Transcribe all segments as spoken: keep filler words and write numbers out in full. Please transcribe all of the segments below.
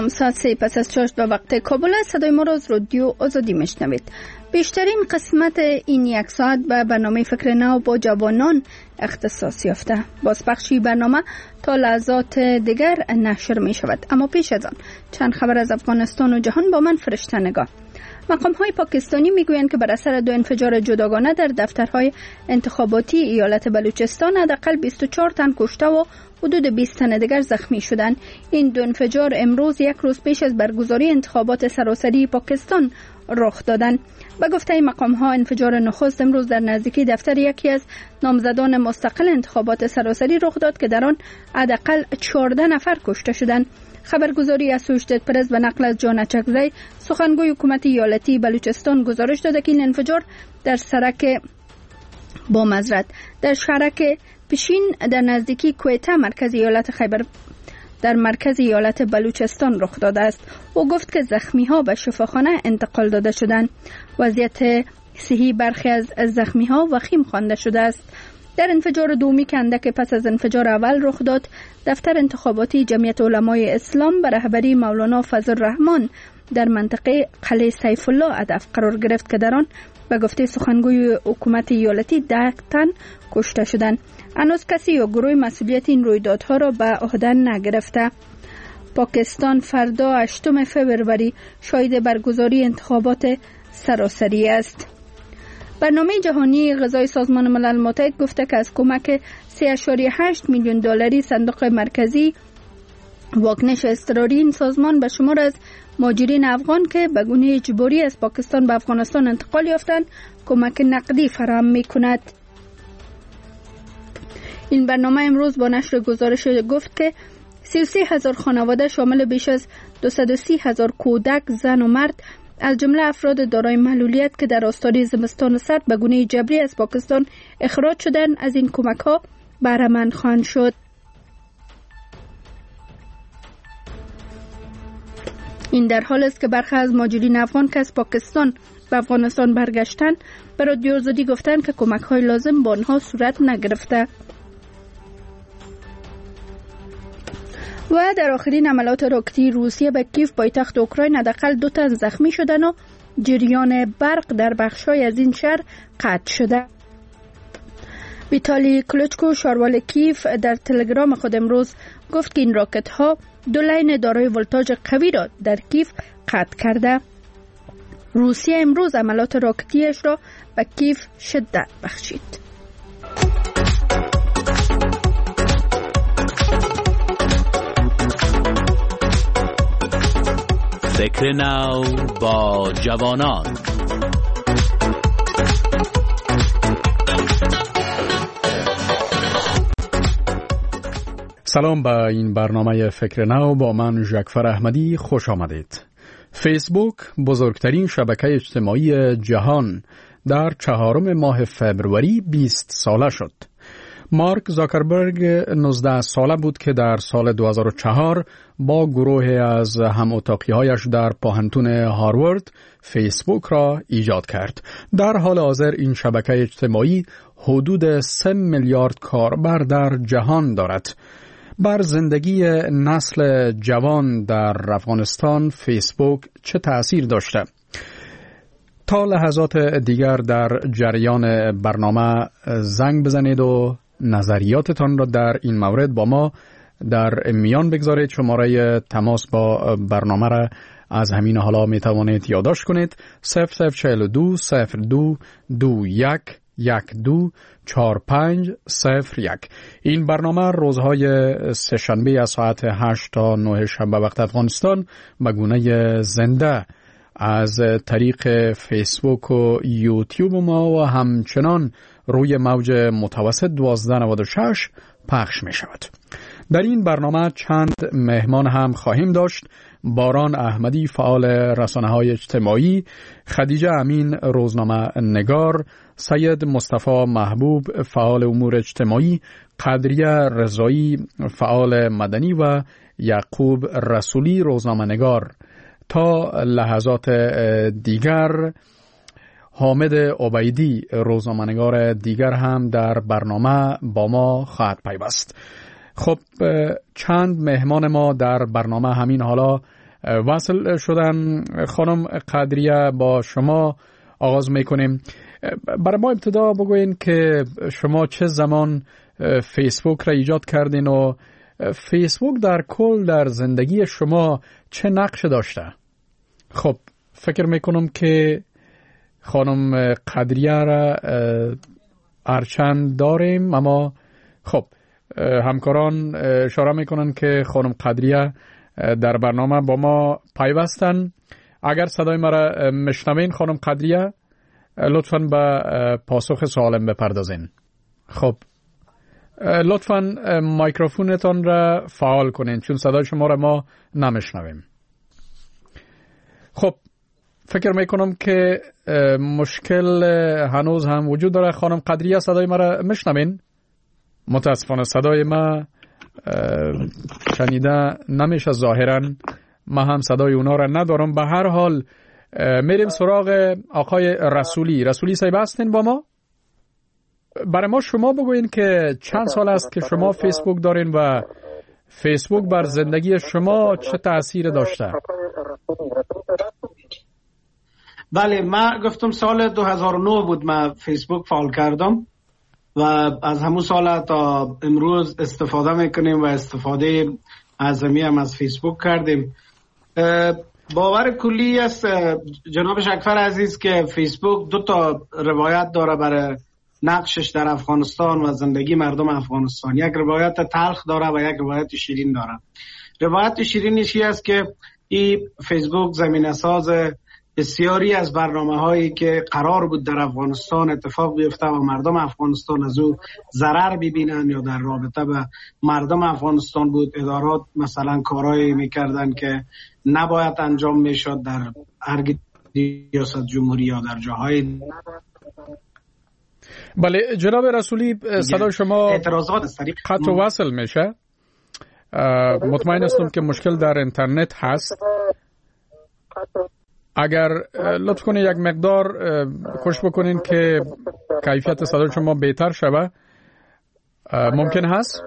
سلام، ساعت سه پس از چاشت به وقت کابل است. صدای ما را از رادیو آزادی میشنوید. بیشترین قسمت این یک ساعت به برنامه فکر نو با جوانان اختصاص یافته. بازپخشی برنامه تا لحظات دیگر نشر می شود، اما پیش از آن چند خبر از افغانستان و جهان با من فرشته نگاه. مقام های پاکستانی می گویند که بر اثر دو انفجار جداگانه در دفترهای انتخاباتی ایالت بلوچستان حداقل بیست و چهار تن کشته و حدود بیست تن دیگر زخمی شدند. این دو انفجار امروز یک روز پیش از برگزاری انتخابات سراسری پاکستان رخ دادند. به گفته مقام ها انفجار نخست امروز در نزدیکی دفتر یکی از نامزدان مستقل انتخابات سراسری رخ داد که در آن حداقل چهارده نفر کشته شدند. خبرگزاری اسوشیتد پرس به نقل از جان اچکزی سخنگوی حکومت ایالتی بلوچستان گزارش داده که این انفجار در سرک با معذرت در شهرک پشین در نزدیکی کویته مرکز ایالت خیبر در مرکز ایالت بلوچستان رخ داده است. او گفت که زخمی ها به شفاخانه انتقال داده شدند. وضعیت صحی برخی از زخمی ها وخیم خوانده شده است. در انفجار دومی که اندک پس از انفجار اول رخ داد، دفتر انتخاباتی جمعیت علمای اسلام به رهبری مولانا فضل الرحمن در منطقه قلعه سیف الله هدف قرار گرفت که در آن به گفته سخنگوی حکومت ایالتی ده تن کشته شدند. هنوز کسی یا گروه مسئولیت این رویدادها را به عهده نگرفته. پاکستان فردا هشتم فوریه شاهد برگزاری انتخابات سراسری است. برنامه جهانی غذای سازمان ملل متحد گفته که از کمک سه اشاریه هشت میلیون دلاری صندوق مرکزی واکنش اضطراری این سازمان به شمار از مهاجرین افغان که به گونه اجباری از پاکستان به افغانستان انتقال یافتند کمک نقدی فراهم می‌کند. این برنامه امروز با نشر گزارش گفت که سی و سه هزار خانواده شامل بیش از دویست و سی هزار کودک، زن و مرد از جمله افراد دارای معلولیت که در آستانه زمستان سرد به گونه جبری از پاکستان اخراج شدند از این کمک‌ها بهره مند خواهند شد. این در حال است که برخی از مهاجرین افغان که از پاکستان به افغانستان برگشتند به رادیو آزادی گفتند که کمک‌های لازم به آنها صورت نگرفته. و در آخرین حملات راکتی روسیه به کیف پایتخت اوکراین حداقل دو تن زخمی شدند و جریان برق در بخش‌های از این شهر قطع شده. ویتالی کلوچکو شاروال کیف در تلگرام خود امروز گفت که این راکت‌ها دو لین دارای ولتاژ قوی را در کیف قطع کرده. روسیه امروز حملات راکتیش را به کیف شدت بخشید. فکر نو با جوانان. سلام به این برنامه فکر نو با من ژکفر احمدی خوش آمدید. فیسبوک بزرگترین شبکه اجتماعی جهان در چهارم ماه فوریه بیست ساله شد. مارک زاکربرگ نوزده ساله بود که در سال دو هزار و چهار با گروه از هم اتاقی‌هایش در پوهنتون هاروارد فیسبوک را ایجاد کرد. در حال حاضر این شبکه اجتماعی حدود سه میلیارد کاربر در جهان دارد. بر زندگی نسل جوان در افغانستان فیسبوک چه تأثیر داشته؟ تا لحظات دیگر در جریان برنامه زنگ بزنید و نظریاتتان را در این مورد با ما در میان بگذارید. شماره تماس با برنامه را از همین حالا می توانید یادداشت کنید: صفر صفر چهل و دو صفر دو دو یک یک دو چهار پنج صفر یک. این برنامه روزهای سه‌شنبه از ساعت هشت تا نه شب به وقت افغانستان به گونه زنده از طریق فیسبوک و یوتیوب ما و همچنان روی موج متوسط دوازده نود و شش پخش می شود. در این برنامه چند مهمان هم خواهیم داشت: باران احمدی فعال رسانه‌های اجتماعی، خدیجه امین روزنامه نگار، سید مصطفی محبوب فعال امور اجتماعی، قدریه رضایی فعال مدنی و یعقوب رسولی روزنامه نگار. تا لحظات دیگر حامد عبیدی روزنامه‌نگار دیگر هم در برنامه با ما خواهد پیوست. خب چند مهمان ما در برنامه همین حالا وصل شدن. خانم قدریه با شما آغاز میکنیم. برای ما ابتدا بگوین که شما چه زمان فیسبوک را ایجاد کردین و فیسبوک در کل در زندگی شما چه نقش داشته؟ خب فکر میکنم که خانم قدریه را ارچند داریم، اما خب همکاران اشاره میکنن که خانم قدریه در برنامه با ما پیوستن. اگر صدای ما را مشنوین خانم قدریه، لطفاً به پاسخ سوالم بپردازین. خب لطفاً میکروفونتان را فعال کنین چون صدای شما را ما نمیشنویم. خب فکر میکنم که مشکل هنوز هم وجود داره. خانم قدریه صدای ما را میشنوین؟ متاسفانه صدای ما شنیده نمیشه ظاهراً. ما هم صدای اونا را ندارم. به هر حال میریم سراغ آقای رسولی. رسولی صاحب هستین با ما؟ برای ما شما بگوین که چند سال است که شما فیسبوک دارین و فیسبوک بر زندگی شما چه تأثیر داشته؟ بله، من گفتم سال دو هزار و نه بود من فیسبوک فعال کردم و از همون سال تا امروز استفاده میکنیم و استفاده اعظمی هم از فیسبوک کردیم. باور کلی است جناب شکفر عزیز که فیسبوک دو تا روایت داره برای نقشش در افغانستان و زندگی مردم افغانستان. یک روایت تلخ داره و یک روایت شیرین داره. روایت شیرینش این است که این فیسبوک زمینه ساز بسیاری از برنامه هایی که قرار بود در افغانستان اتفاق بیفته و مردم افغانستان از او ضرر ببینن یا در رابطه به مردم افغانستان بود. ادارات مثلا کارهایی میکردن که نباید انجام میشد در ارگ ریاست جمهوری یا در جاهای. بله جناب رسولی، صدای شما اعتراضات قطع و وصل میشه. مطمئن هستم که مشکل در اینترنت هست. اگر لطف کنید یک مقدار کوشش بکنین که کیفیت صدای شما بهتر شود. ممکن هست؟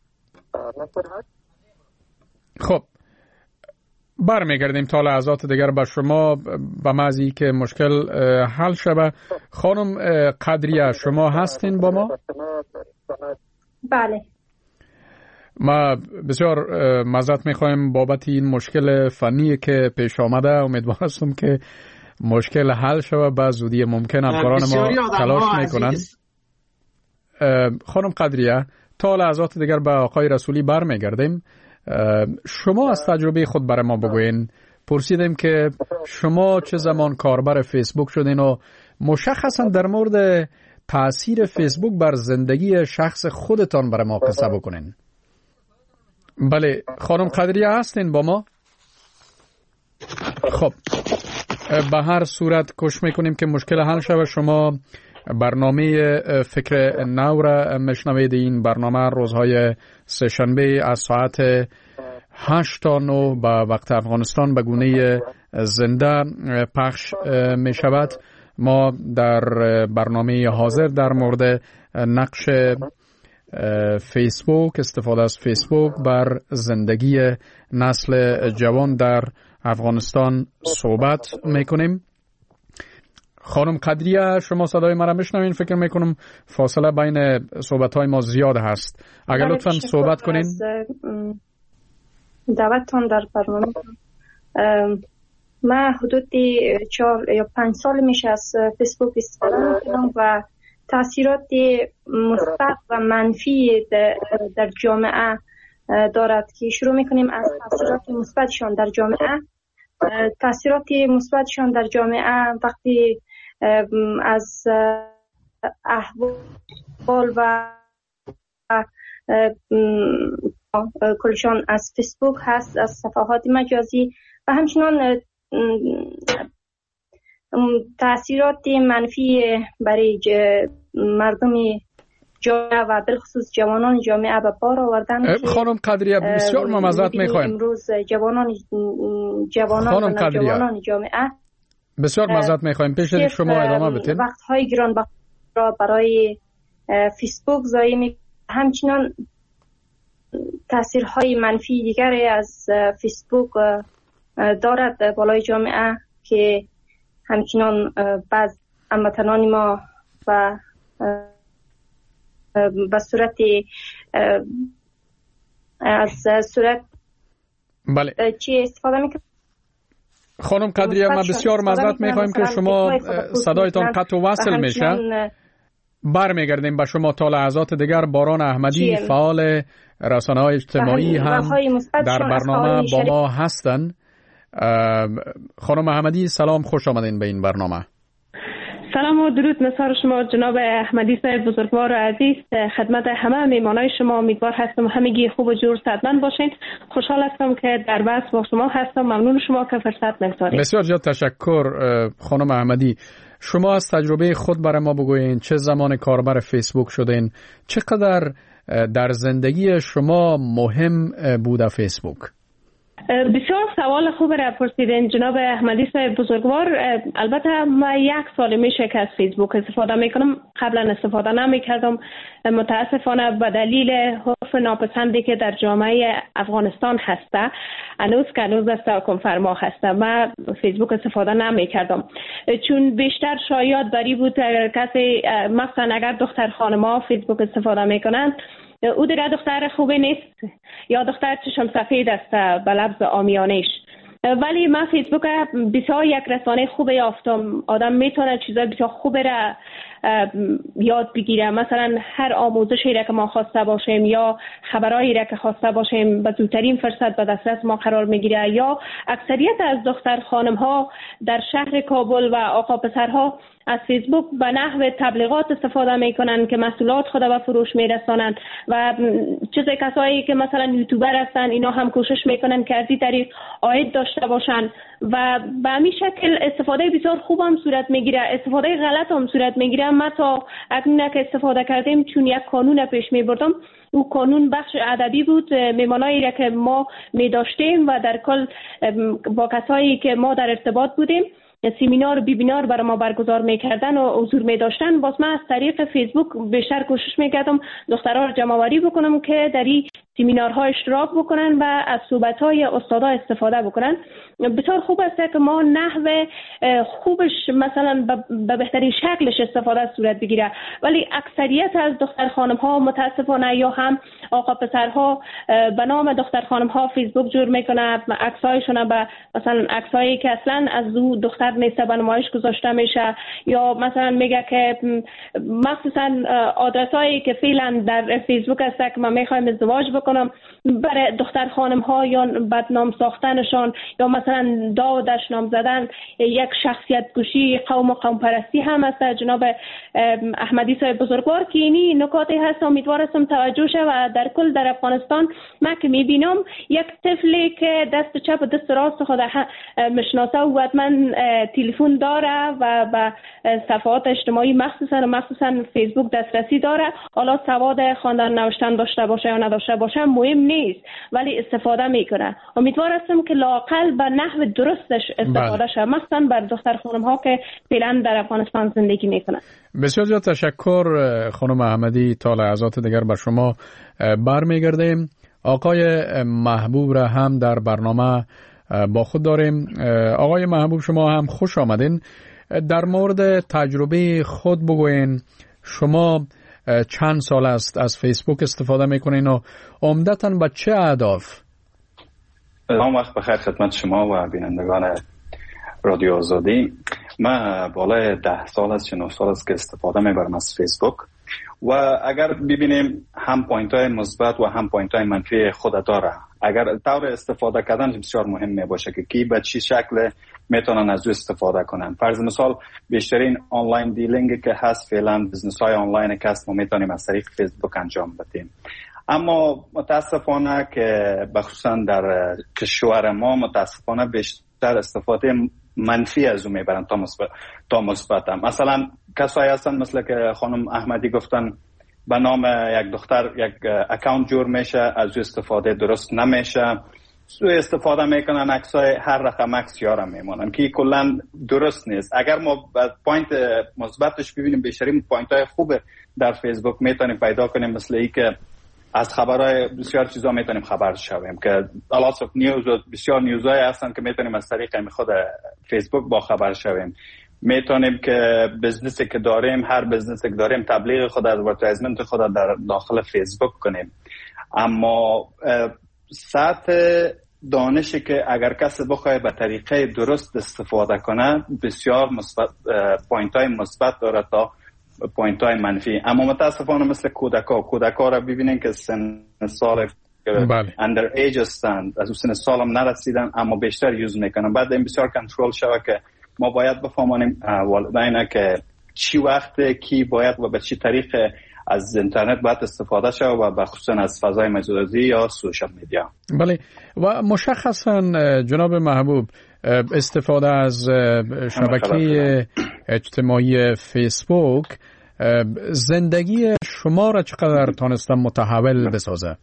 خب برمیگردیم تا لحظات دیگر به شما به معنی که مشکل حل شود. خانم قدریه شما هستین با ما؟ بله. ما بسیار معذرت میخوایم بابت این مشکل فنی که پیش آمده. امیدوار هستم که مشکل حل شود به زودی ممکن. همکاران ما تلاش میکنن. خانم قدریه تا لحظات دیگر به آقای رسولی برمیگردیم. شما از تجربه خود برای ما بگوین. پرسیدیم که شما چه زمان کاربر فیسبوک شدین و مشخصا در مورد تأثیر فیسبوک بر زندگی شخص خودتان برای ما قصه بکنین. بله خانم قدریه هستین با ما؟ خب به هر صورت کوشش میکنیم که مشکل حل شود. شما برنامه فکر نو را مشنوید. این برنامه روزهای سه شنبه از ساعت هشت تا نه به وقت افغانستان به گونه زنده پخش می شود. ما در برنامه حاضر در مورد نقش فیسبوک، استفاده از فیسبوک بر زندگی نسل جوان در افغانستان صحبت میکنیم. خانم قدریه شما صدای مرا میشنوین؟ فکر میکنم فاصله بین صحبت های ما زیاد هست. اگر لطفاً صحبت کنین. دعوتتان در برنامه. من حدود چهار یا پنج سال میشه از فیسبوک استفاده میکنم و تاثیرات مثبت و منفی در جامعه دارد که شروع میکنیم از تاثیرات مثبتشان در جامعه. تاثیرات مثبتشان در جامعه وقتی از احوال و کلشان از فیسبوک هست، از صفحات مجازی و همچنان تاثیرات منفی برای مردم جامعه و بالخصوص جوانان جامعه به بار آوردن. خانم قدریه بسیار معذرت میخوایم. امروز جوانان جوانان و جوانان جامعه بسیار معذرت میخوایم. پیش از شما ادامه بدید. وقت‌های گرانبها را برای فیسبوک ضایع می همچنان تاثیرهای منفی دیگری از فیسبوک دارد بالای جامعه که همچنان بعض هموطنان ما و به صورت از صورت بله چی استفاده میکنه. خانم قدریه ما بسیار معذرت میخوایم که شما صدایتان قطع و وصل میشه. برمیگردیم به شما تا لحظات دیگر. باران احمدی فعال رسانه‌های اجتماعی هم در برنامه با ما هستند. خانم احمدی سلام، خوش آمدین به این برنامه. سلام و درود نثار شما جناب احمدی صاحب بزرگوار و عزیز. خدمت همه میهمانای شما امیدوار هستم همگی خوب و جور صحتمند باشین. خوشحال هستم که در بحث با شما هستم. ممنون شما که فرصت می‌گذارید. بسیار زیاد تشکر خانم احمدی. شما از تجربه خود برای ما بگوین چه زمان کاربر فیسبوک شدین؟ چقدر در زندگی شما مهم بوده فیسبوک؟ بسیار سوال خوب را پرسیدین جناب احمدی صاحب بزرگوار. البته من یک سال میشه که از فیسبوک استفاده میکنم. قبلا استفاده نمیکردم. متاسفانه به دلیل حرف ناپسندی که در جامعه افغانستان هسته، هنوز که هنوز است حکم فرما هسته، من فیسبوک استفاده نمیکردم چون بیشتر شاید بری بود کسی مثلا اگر دختر خانم‌ها فیسبوک استفاده میکنند او دیگه دختر خوبی نیست یا دختر چشم سفید است به لفظ عامیانه‌اش. ولی من فیسبوک بسیار یک رسانه خوب یافتم. آدم میتونه چیزای بسیار خوب را یاد بگیره. مثلا هر آموزشی را که ما خواسته باشیم یا خبرایی را که خواسته باشیم به زودترین فرصت به دسترس ما قرار میگیره. یا اکثریت از دختر خانم ها در شهر کابل و آقا پسرها از فیسبوک به نحو تبلیغات استفاده میکنن که محصولات خود به فروش میرسانند و چیز کسایی که مثلا یوتیوبر هستن اینا هم کوشش میکنن که از این طریق عاید داشته باشن و به همین شکل استفاده بسیار خوب هم صورت میگیره، استفاده غلط هم صورت میگیره. ما تا اکنون که استفاده کردیم چون یک قانون پیش میبردم، او قانون بخش ادبی بود. میمانایی را که ما میداشتیم و در کل با کسایی که ما در ارتباط بودیم سیمینار و بیبینار برای ما برگزار میکردن و حضور میداشتن. باز من از طریق فیسبوک بیشتر کوشش میکردم دخترها رو جمع آوری بکنم که در این سیمینارها اشتراک بکنن و از صحبت‌های استادا استفاده بکنن. بسیار خوب است که ما نحو خوبش مثلا به بهترین شکلش استفاده صورت بگیره. ولی اکثریت از دختر خانم‌ها متاسفانه یا هم آقا پسرها به نام دختر خانم‌ها فیسبوک جور میکنه، عکسایشون به مثلا عکسایی که اصلا از او دختر نیست به نمایش گذاشته میشه، یا مثلا میگه که مخصوصا آدرسایی که فعلا در فیسبوک است که ما میخوایم ازدواج بکنم برای دختر خانم ها یا بدنام ساختنشان یا مثلا داودش نام زدن یک شخصیت کشی قوم و قوم پرستی هم است. جناب احمدی صاحب بزرگوار که اینی نکاتی هست امیدوارم توجه شه و در کل در افغانستان من که میبینم یک طفلی که دست چپ و دست راست خود مشناسه و حتما تلفن داره و به صفحات اجتماعی مخصوصا مخصوصا فیسبوک دسترسی داره. حالا سواد خواندن نوشتن داشته باشه یا نداشته باشه مهم نیست ولی استفاده میکنه. امیدوارم که لااقل به نحو درستش استفاده شه، مثلا بر دختر خانم ها که فعلا در افغانستان زندگی میکنن. بسیار زیاد تشکر خانم احمدی. تا لحظات دیگر بر شما برمیگردیم. آقای محبوب را هم در برنامه با خود داریم. آقای محبوب شما هم خوش آمدین. در مورد تجربه خود بگوین. شما چند سال است از فیسبوک استفاده میکنین و عمدتاً به چه اهداف؟ سلام، وقت بخیر خدمت شما و بینندگان رادیو آزادی. من بالای ده سال است چه نه سال است که استفاده میبرم از فیسبوک و اگر ببینیم هم پوینت های مثبت و هم پوینت های منفی خود داره. اگر طور استفاده کردن بسیار مهم می باشه که کی به چی شکل میتونن از او استفاده کنن. فرض مثال بیشترین آنلاین دیلینگ که هست فعلا بزنس های آنلاین که هست ما میتونیم از طریق فیسبوک انجام بدیم. اما متاسفانه که بخصوصا در کشور ما متاسفانه بیشتر استفاده منفی از او میبرن تا مثبت تا مثبت. مثلا کسایی هستن مثل که خانم احمدی گفتن به نام یک دختر یک اکانت جور میشه، از او استفاده درست نمیشه، سو استفاده میکنن عکسای هر رقم عکس یارم میمونن که کلا درست نیست. اگر ما پوینت مثبتش ببینیم بیشترین پوینت های خوب در فیسبوک میتونیم پیدا کنیم، مثل ای که از خبرهای بسیار چیزا میتونیم خبر شویم که الاس اف نیوز و بسیار نیوزهای هستن که میتونیم از طریق خود فیسبوک با خبر شویم. میتونیم که بزنسی که داریم، هر بزنسی که داریم تبلیغ خود، ادورتایزمنت خود در داخل فیسبوک کنیم. اما سطح دانشی که اگر کسی بخواد به طریقه درست استفاده کنه بسیار مثبت، پوینت های مثبت داره تا پوینت های منفی. اما متاسفانه مثل کودکا کودکا را ببینین که سن سال اندر ایج هستند، از سن سال هم نرسیدن اما بیشتر یوز میکنن. بعد این بسیار کنترل شوه که ما باید بفهمانیم والدین که چی وقت کی باید و به چی طریق از اینترنت باید استفاده شود و به خصوصا از فضای مجازی یا سوشال میدیا. بله، و مشخصا جناب محبوب استفاده از شبکه اجتماعی فیسبوک زندگی شما را چقدر تانستم متحول بسازه؟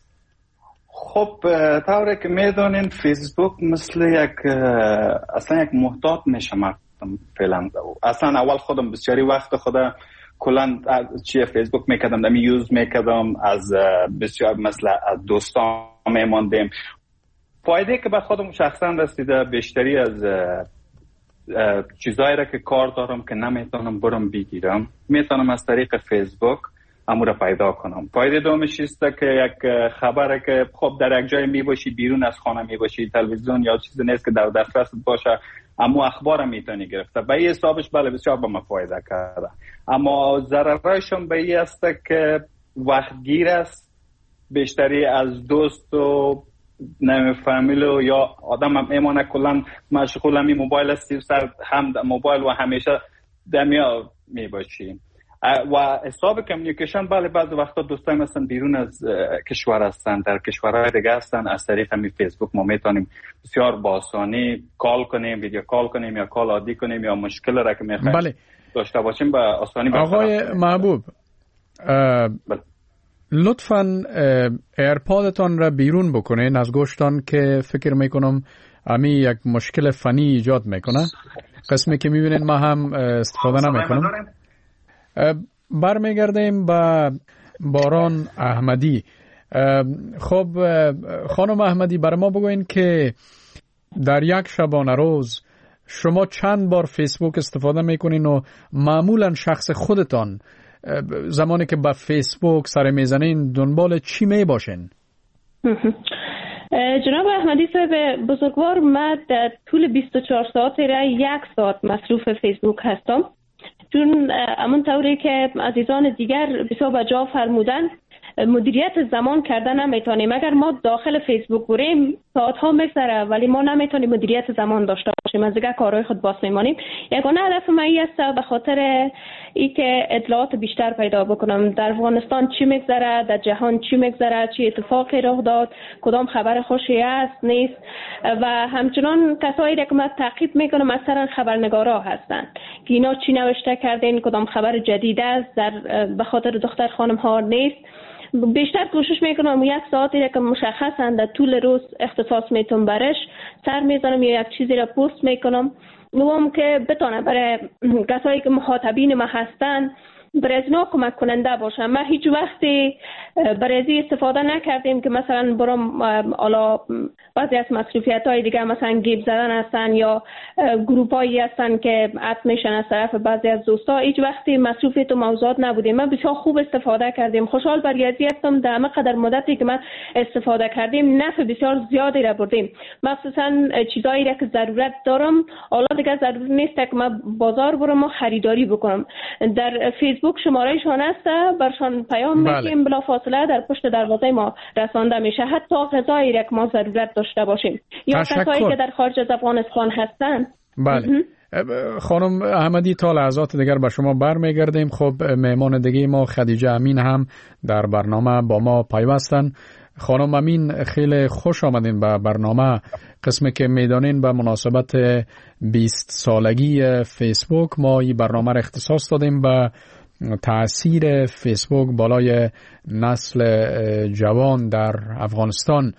خب طوری که میدونین فیسبوک مثل یک اصلا یک محتاط میشه مردم فعلا. اصلا اول خودم بسیاری وقت خودم کلا چیه فیسبوک میکردم، دمی یوز میکردم، از بسیار مثلا از دوستان میماندیم. فایده که به خودم شخصا رسیده بیشتری از چیزایی را که کار دارم که نمیتونم برم بگیرم میتونم از طریق فیسبوک امور را پیدا کنم. فایده دومش است که یک خبره که خب در یک جای میباشی، بیرون از خانه میباشی، تلویزیون یا چیزی نیست که در دسترست باشه، اما اخبار میتونی گرفته. به این حسابش بله بسیار به ما فایده کرده. اما ضررشون به این است که وقت گیر است، بیشتری از دوست و نمی فامیل و یا آدم هم ایمانه کلا مشغول همی موبایل هستی، سر هم موبایل و همیشه دمیا میباشی. و حساب کمیونیکیشن بله بعضی وقتا دوستای مثلا بیرون از کشور هستن، در کشورهای دیگه هستن، از طریق همین فیسبوک ما میتونیم بسیار با آسانی کال کنیم، ویدیو کال کنیم یا کال عادی کنیم یا مشکل را که میخوایم بله. داشته باشیم با آسانی. آقای محبوب بله. لطفاً ایرپادتان را بیرون بکنین از گوشتان که فکر میکنم امی یک مشکل فنی ایجاد میکنه. قسمی که میبینین ما هم استفاده نمیکنم. برمیگردیم به باران احمدی. خب خانم احمدی برای ما بگوین که در یک شبانه روز شما چند بار فیسبوک استفاده میکنین و معمولا شخص خودتان زمانی که به فیسبوک سر میزنین دنبال چی می باشین؟ جناب احمدی صاحب بزرگوار، من در طول بیست و چهار ساعت را یک ساعت مصروف فیسبوک هستم، چون همون طوری که عزیزان دیگر بسیار بجا فرمودن مدیریت زمان کردن نمیتونیم. اگر ما داخل فیسبوک بریم ساعت ها میگذره ولی ما نمیتونیم مدیریت زمان داشته باشیم، از دیگه کارهای خود باز میمانیم. یگانه هدف من است به خاطر ای که اطلاعات بیشتر پیدا بکنم در افغانستان چی میگذره، در جهان چی میگذره، چی اتفاقی رخ داد، کدام خبر خوشی است نیست. و همچنان کسایی که من تعقیب میکنم اکثرا خبرنگارا هستند که اینا چی نوشته کردین، کدام خبر جدید است در به خاطر دختر خانم ها نیست. بیشتر کوشش میکنم یک ساعتی که مشخصا در طول روز اختصاص میتونم برش سر میزنم یا یک چیزی را پست میکنم نوام که بتونه برای کسایی که مخاطبین ما هستن برای از اینا کمک کننده باشم. ما هیچ وقتی برای استفاده نکردیم که مثلا برام حالا بعضی از مصروفیت های دیگه مثلا گیب زدن هستن یا گروپ هایی هستن که عط میشن از طرف بعضی از دوستا، هیچ وقتی مصروفیت و موضوعات نبودیم. ما بسیار خوب استفاده کردیم، خوشحال برگردی هستم در قدر مدتی که ما استفاده کردیم نفع بسیار زیادی را بردیم. مخصوصا چیزایی را که ضرورت دارم حالا دیگه ضروری نیست که ما بازار برم و خریداری بکنم. در فیسبوک شمارهشان هست، برشان پیام میدیم، بلا فاصله در پشت دروازه ما رسانده میشه، حتی غذایی را که ما ضرورت داشته باشیم یا کسایی که در خارج از افغانستان هستن. بله خانم احمدی تا لحظات دیگر به شما برمیگردیم. خب مهمان دیگه ما خدیجه امین هم در برنامه با ما پیوستن. خانم امین خیلی خوش آمدین به برنامه. قسمی که میدانین به مناسبت بیست سالگی فیسبوک ما این برنامه را اختصاص دادیم به تأثیر فیسبوک بالای نسل جوان در افغانستان.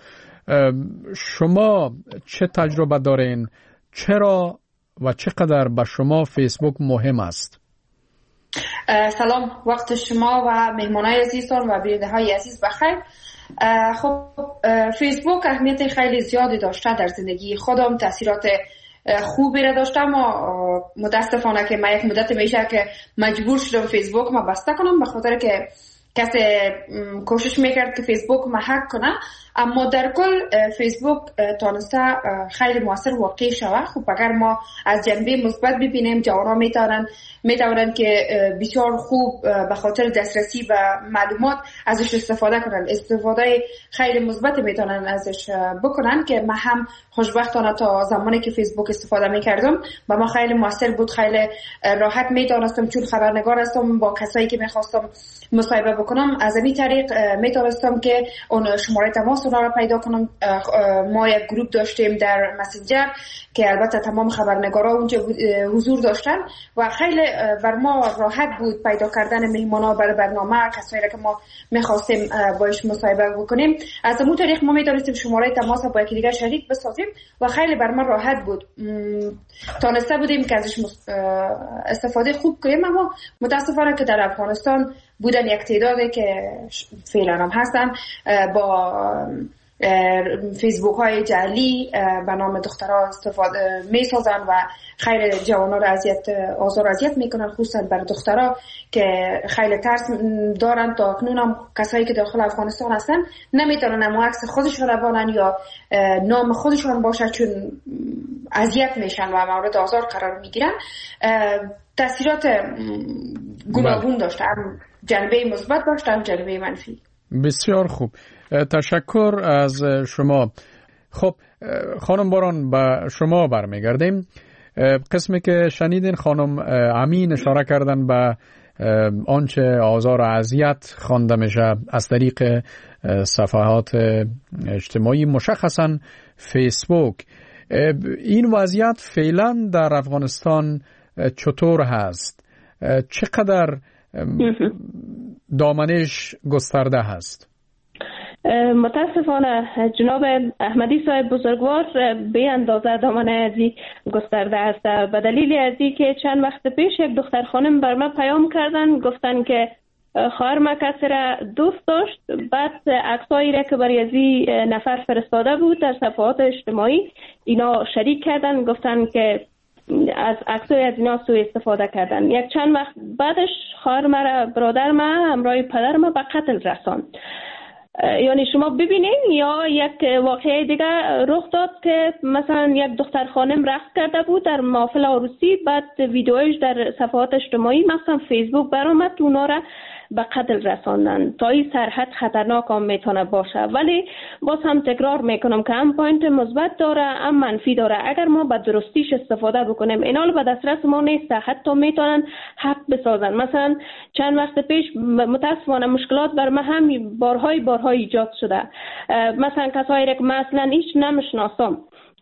شما چه تجربه دارین؟ چرا و چقدر به شما فیسبوک مهم است؟ سلام، وقت شما و مهمانای عزیزان و بیننده های عزیز بخیر. خب فیسبوک اهمیت خیلی زیادی داشته در زندگی خودم، تاثیرات خوبی را داشته، اما متاسفانه که من یک مدت میشه که مجبور شدم فیسبوک ما بسته کنم، به خاطر که کسی کوشش میکرد که فیسبوک ما هک کنه. اما در کل فیسبوک تونسته خیلی موثر واقع شود. خب اگر ما از جنبه مثبت ببینیم، جوانان میتونن میتونن که بسیار خوب به خاطر دسترسی به معلومات ازش استفاده کنن، استفاده خیلی مثبت میتونن ازش بکنن که من هم خوشبختانه تا زمانی که فیسبوک استفاده میکردم و ما خیلی موثر بود، خیلی راحت میتونستم، چون خبرنگار هستم، با کسایی که میخواستم مصاحبه بکنم از این طریق میتونستم که اون شماره تماس را پیدا کنم. ما یک گروپ داشتیم در مسنجر که البته تمام خبرنگارا اونجا حضور داشتن و خیلی بر ما راحت بود پیدا کردن مهمانا برای برنامه، کسایی که ما می‌خواستیم باهاش مصاحبه بکنیم. از اون طریق ما می‌تونستیم شماره تماس با یکی دیگه شریک بسازیم و خیلی بر ما راحت بود. تونسته بودیم که ازش استفاده خوب کنیم. اما متاسفانه که در افغانستان بودن یک تعدادی که فعلا هم هستن با فیسبوک های جعلی به نام دخترها استفاده می سازن و خیلی جوانا را اذیت آزار اذیت میکنن، خصوصا بر دخترها که خیلی ترس دارن. تا اکنون هم کسایی که داخل افغانستان هستن نمیتونن اما عکس خودشون را بانن یا نام خودشون باشه، چون اذیت میشن و مورد آزار قرار میگیرن. تاثیرات گوناگون داشته، هم جنبه مثبت داشته هم جنبه منفی. بسیار خوب، تشکر از شما. خب خانم باران، به شما برمیگردیم. قسمی که شنیدین خانم امین اشاره کردن به آنچه آزار و اذیت خوانده میشه از طریق صفحات اجتماعی، مشخصا فیسبوک. این وضعیت فعلا در افغانستان چطور هست؟ چقدر دامنش گسترده هست؟ متاسفانه جناب احمدی صاحب بزرگوار به اندازه دامنه ازی گسترده است، به دلیل ازی که چند وقت پیش یک دختر خانم بر من پیام کردن، گفتن که خواهر ما کسی را دوست داشت، بعد عکسایی را که برای ازی نفر فرستاده بود در صفحات اجتماعی اینا شریک کردن، گفتن که از عکسای از اینا سوء استفاده کردن. یک چند وقت بعدش خواهر مرا، برادر ما همراه پدر ما به قتل رساند. یعنی شما ببینین یا یک واقعه دیگه رخ داد که مثلا یک دختر خانم رقص کرده بود در محفل عروسی، بعد ویدیویش در صفحات اجتماعی مثلا فیسبوک برآمد، اونا را به قتل رساندن. تا این سرحد خطرناک هم میتونه باشه. ولی باز هم تکرار میکنم که هم پوینت مثبت داره هم منفی داره. اگر ما به درستیش استفاده بکنیم، اینا به دسترس ما نیست، حتی میتونن حق بسازن. مثلا چند وقت پیش متاسفانه مشکلات بر من هم بارهای بارهای ایجاد شده. مثلا کسایی که من اصلا هیچ نمیشناسم،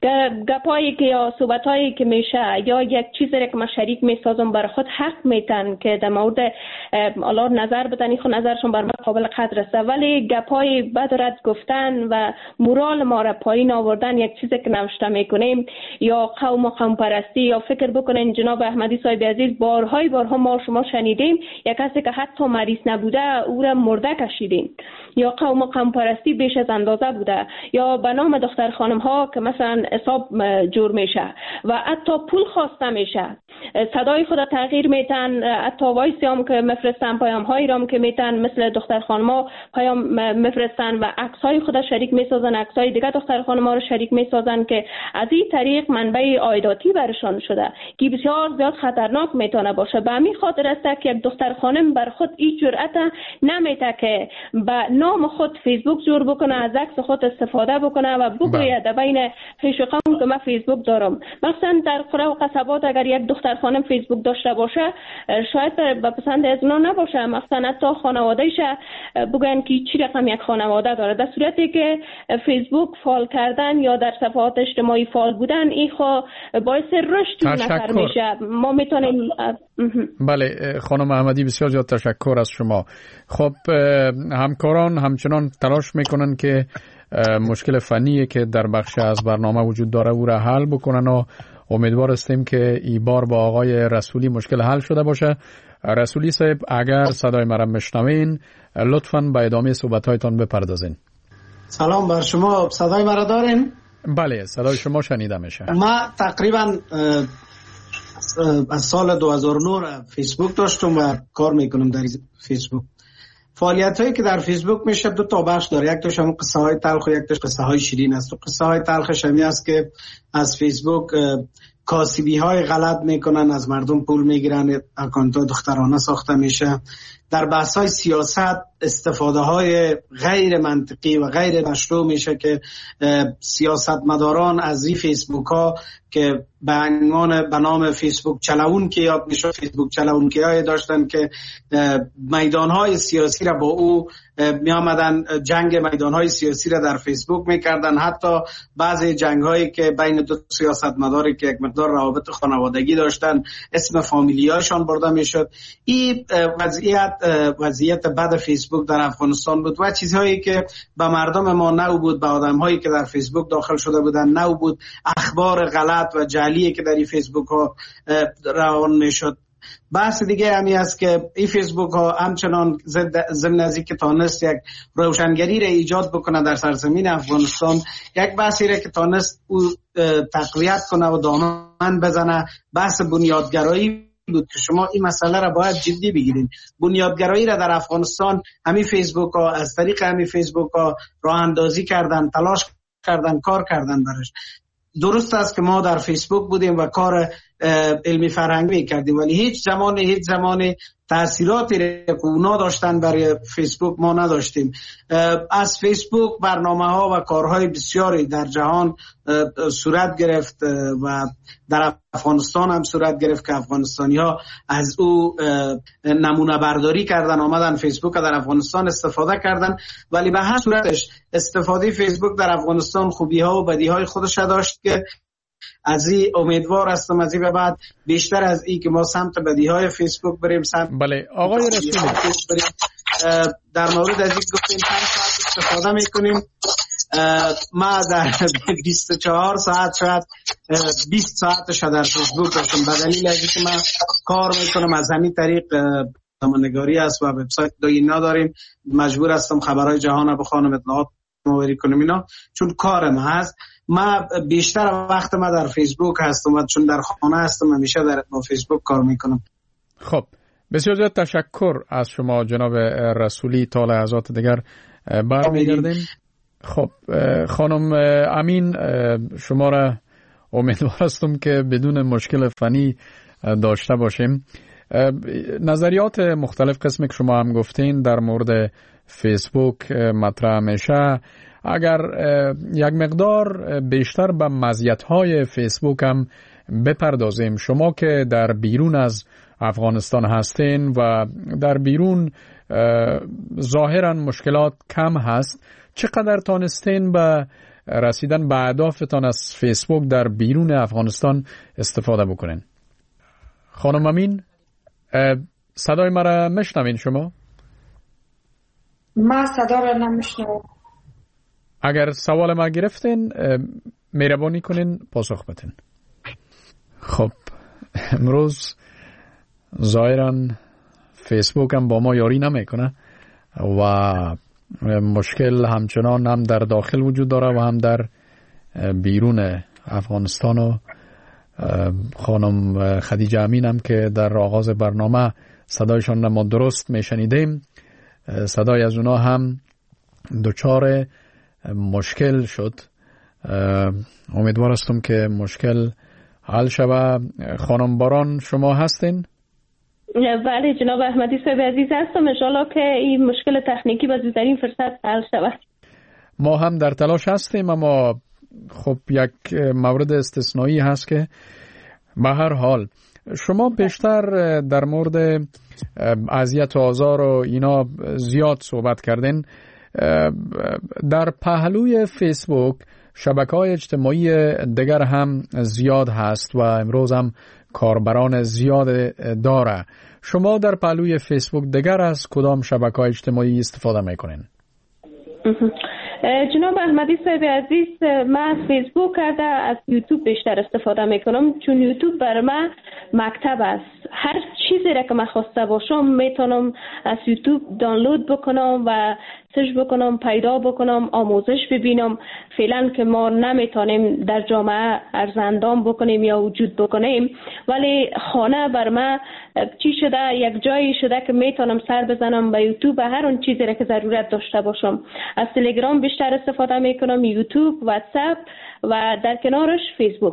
گپایی که یا صحبتایی که میشه یا یک چیزی که من شریک میسازم بر خود حق میتن که در مورد الله نظر بدن، خود نظرشون بر من قابل قدر است، ولی گپای بد رد گفتن و مورال ما را پایین آوردن، یک چیزی که نوشته میکنیم یا قوم و قوم پرستی، یا فکر بکنین جناب احمدی صاحب عزیز بارهای بارها ما شما شنیدیم یک کسی که حتی مریض نبوده او را مرده کشیدین، یا قوم و قوم پرستی بیش از اندازه بوده، یا به نام دختر خانم ها که مثلا حساب جور میشه و حتی پول خواسته میشه، صدای خود تغییر میتن، حتی وایسی هم که مفرستن، پیام هایی رام که میتن مثل دختر خانما پیام مفرستن و عکس های خود شریک میسازن، عکس های دیگه دختر خانما رو شریک میسازن که از این طریق منبع عایداتی برشان شده که بسیار زیاد خطرناک میتونه باشه. به همین خاطر است که یک دختر خانم بر خود این جرأت نمیته که به نام خود فیسبوک جور بکنه، از عکس خود استفاده بکنه و بگوید در بین خویش قوم که من فیسبوک دارم. مثلا در قرى و قصبات اگر یک دختر خانم فیسبوک داشته باشه شاید به پسند از اونا نباشه، مثلا حتی خانواده‌اش بگن که چی رقم یک خانواده داره. در صورتی که فیسبوک فال کردن یا در صفحات اجتماعی فال بودن این خو باعث رشد نفر میشه. ما میتونیم. بله خانم احمدی بسیار زیاد تشکر از شما. خب همکاران همچنان تلاش میکنن که مشکل فنی که در بخش از برنامه وجود داره او را حل بکنن و امیدوار هستیم که این بار با آقای رسولی مشکل حل شده باشه. رسولی صاحب اگر صدای مرا میشنوین لطفاً به ادامه صحبت‌هایتان بپردازین. سلام بر شما، صدای مرا دارین؟ بله، صدای شما شنیده میشه. ما تقریبا از سال دو هزار و نه فیسبوک داشتم و کار میکنم در فیسبوک. فعالیت هایی که در فیسبوک میشه دو تا بخش داره، یک تاش همون قصه های تلخ و یک تاش قصه های شیرین است. و قصه های تلخش همی است که از فیسبوک کاسبی های غلط میکنن، از مردم پول میگیرن، اکانت ها دخترانه ساخته میشه. در بحث های سیاست استفاده های غیر منطقی و غیر مشروع میشه که سیاستمداران از این فیسبوک ها که به عنوان به نام فیسبوک چلاون که یاد میشه، فیسبوک چلاون که های داشتن که میدان های سیاسی را با او می آمدن جنگ میدان های سیاسی را در فیسبوک میکردن. حتی بعضی جنگ هایی که بین دو سیاستمداری که یک مقدار روابط خانوادگی داشتن اسم فامیلیاشان برده میشد. این وضعیت وضعیت بد فیسبوک در افغانستان بود و چیزهایی که به مردم ما نو بود، به آدم هایی که در فیسبوک داخل شده بودن نو بود. اخبار غلط و جعلی که در این فیسبوک ها روان میشد. بحث دیگه همی است که این فیسبوک ها همچنان ضمن از اینکه تانست یک روشنگری را ایجاد بکنه در سرزمین افغانستان، یک بحثی را که تانست او تقویت کنه و دامن بزنه، بحث بنیادگرایی بود که شما این مسئله را باید جدی بگیرین. بنیادگرایی را در افغانستان همین فیسبوک ها از طریق همین فیسبوک ها راه اندازی کردن، تلاش کردن، کار کردن برش. درست است که ما در فیسبوک بودیم و کار علمی فرهنگی کردیم، ولی هیچ زمان هیچ زمان تأثیراتی که اونا داشتن برای فیسبوک ما نداشتیم. از فیسبوک برنامه ها و کارهای بسیاری در جهان صورت گرفت و در افغانستان هم صورت گرفت که افغانستانی ها از او نمونه برداری کردن، آمدن فیسبوک در افغانستان استفاده کردن. ولی به هر صورتش استفاده فیسبوک در افغانستان خوبی ها و بدی های خودش داشت که از این امیدوار هستم از این به بعد بیشتر از این که ما سمت بدی های فیسبوک بریم سمت. بله آقای رسولی، در مورد از این گفتیم پنج ساعت استفاده میکنیم. ما در بیست و چهار ساعت شاید بیست ساعتش در فیسبوک داشتم به دلیل از اینکه من کار میکنم از همین طریق نگاری است و وبسایت دو اینا داریم، مجبور هستم خبرهای جهان رو بخوانم، اطلاعات مبری کنم اینا، چون کارم هست. ما بیشتر وقت ما در فیسبوک هستم و چون در خانه هستم همیشه در با فیسبوک کار میکنم. خب بسیار زیاد تشکر از شما جناب رسولی. تا لحظات دیگر برمیگردیم. خب خانم امین، شما را امیدوار هستم که بدون مشکل فنی داشته باشیم. نظریات مختلف قسمی که شما هم گفتین در مورد فیسبوک مطرح میشه. اگر یک مقدار بیشتر به مزیت‌های فیسبوک هم بپردازیم، شما که در بیرون از افغانستان هستین و در بیرون ظاهراً مشکلات کم هست، چقدر تانستین به رسیدن به اهدافتان از فیسبوک در بیرون افغانستان استفاده بکنین؟ خانم امین، صدای مرا میشنوین شما؟ ما صدا را نمیشنوم. اگر سوال ما گرفتین مهربانی کنین پاسخ بدین. خب امروز ظاهراً فیسبوک هم با ما یاری نمیکنه و مشکل همچنان هم در داخل وجود داره و هم در بیرون افغانستان. و خانم خدیجه امین هم که در آغاز برنامه صدایشان ما درست میشنیدیم، صدای از اونا هم دچار مشکل شد. امیدوار هستم که مشکل حل شود. خانم باران شما هستین؟ بله جناب احمدی صاحب عزیز هستم. انشالله که این مشکل تکنیکی با زودترین فرصت حل شود. ما هم در تلاش هستیم، اما خب یک مورد استثنایی هست که به هر حال شما بیشتر در مورد اذیت و آزار و اینا زیاد صحبت کردین. در پهلوی فیسبوک شبکه‌های اجتماعی دیگر هم زیاد هست و امروز هم کاربران زیاد داره. شما در پهلوی فیسبوک دیگر از کدام شبکه‌های اجتماعی استفاده میکنین؟ جناب احمدی صاحب عزیز، من از فیسبوک کرده از یوتیوب بیشتر استفاده میکنم، چون یوتیوب برای من مکتب است. هر چیزی را که من خواسته باشم میتونم از یوتیوب دانلود بکنم و سرچ بکنم، پیدا بکنم، آموزش ببینم. فعلا که ما نمیتونیم در جامعه ارزندام بکنیم یا وجود بکنیم، ولی خانه بر من چی شده، یک جایی شده که میتونم سر بزنم به یوتیوب هر اون چیزی را که ضرورت داشته باشم. از تلگرام بیشتر استفاده میکنم، یوتیوب، واتساپ و در کنارش فیسبوک.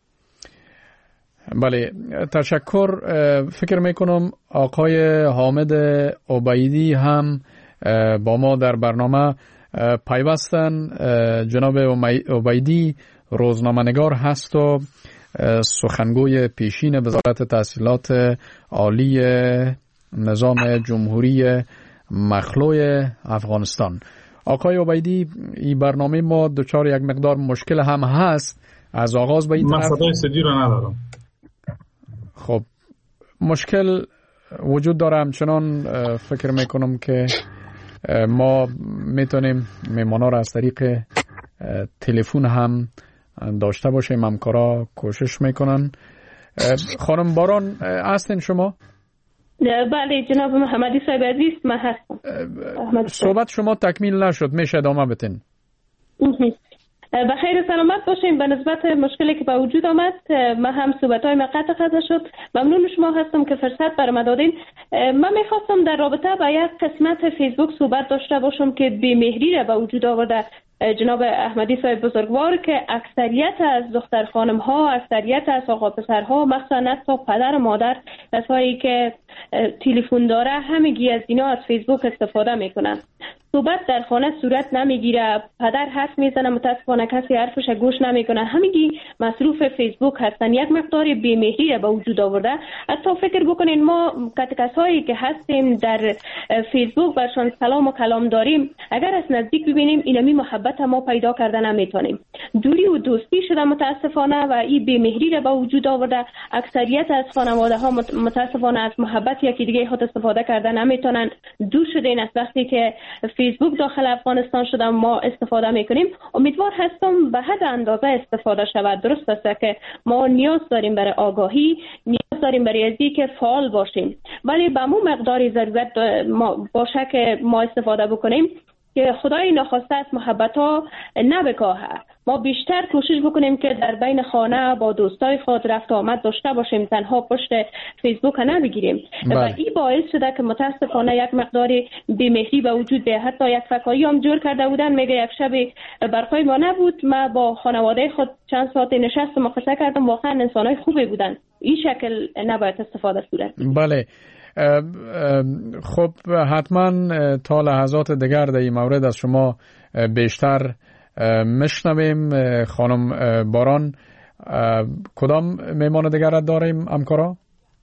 بله، تشکر. فکر میکنم آقای حامد عبیدی هم با ما در برنامه پیوستن. جناب عبیدی روزنامه‌نگار هست و سخنگوی پیشین وزارت تحصیلات عالی نظام جمهوری مخلوع افغانستان. آقای عبیدی، این برنامه ما دچار یک مقدار مشکل هم هست از آغاز به این طرف. من صدای سدی رو ندارم. خب مشکل وجود داره، همچنان فکر میکنم که ما میتونیم میمانا را از طریق تلفن هم داشته باشیم. همکارا کوشش میکنن. خانم باران هستین شما؟ بله جناب محمدی صاحب عزیز، من هستم. صحبت شما تکمیل نشد، میشه ادامه بدین؟ بخیر سلامت باشیم. به نسبت مشکلی که به وجود آمد، من هم صحبت‌های من قطع قطع شد. ممنون شما هستم که فرصت برام دادین. من می‌خواستم در رابطه با یک قسمت فیسبوک صحبت داشته باشم که بی‌مهری را به وجود آورده جناب احمدی صاحب بزرگوار، که اکثریت از دختر خانم ها، اکثریت از آقا پسرها، مثلا تا پدر و مادر، کسایی که تلفن داره، همگی از اینا از فیسبوک استفاده میکنن. صحبت در خانه صورت نمیگیره، پدر حرف میزنه، متاسفانه کسی حرفش گوش نمیکنه، همگی مصروف فیسبوک هستن. یک مقدار بی‌مهری به وجود آورده. حتی فکر بکنین ما کسایی که هستیم در فیسبوک برشان سلام و کلام داریم، اگر از نزدیک ببینیم اینمی محبت ما پیدا کردن نمیتونیم. دوری و دوستی شده متاسفانه و این بی‌مهری را به وجود آورده. اکثریت از خانواده ها متاسفانه از محبت یکی دیگه خود استفاده کردن نمیتونن. دور شدین از وقتی که فیسبوک داخل افغانستان شده ما استفاده میکنیم. امیدوار هستم به حد اندازه استفاده شود. درست است که ما نیاز داریم برای آگاهی، نیاز داریم برای ازی که فعال باشیم، ولی به مو مقداری ضرورت ما باشه که ما استفاده بکنیم که خدای ناخواسته از محبت ها نبکاهه. ما بیشتر کوشش بکنیم که در بین خانه با دوستای خود رفت آمد داشته باشیم، تنها پشت فیسبوک نبگیریم. و این باعث شده که متاسفانه یک مقداری بی‌مهری به وجود بیاد. حتی یک فکایی هم جور کرده بودن، میگه یک شب برقای ما نبود، ما با خانواده خود چند ساعت نشستم و قصه کردم، واقعا انسانای خوبی بودن. این شکل نباید استفاده صورت. بله. خب حتما تا لحظات دیگر در این مورد از شما بیشتر مشنویم. خانم باران، کدام میمان دیگر داریم همکارا؟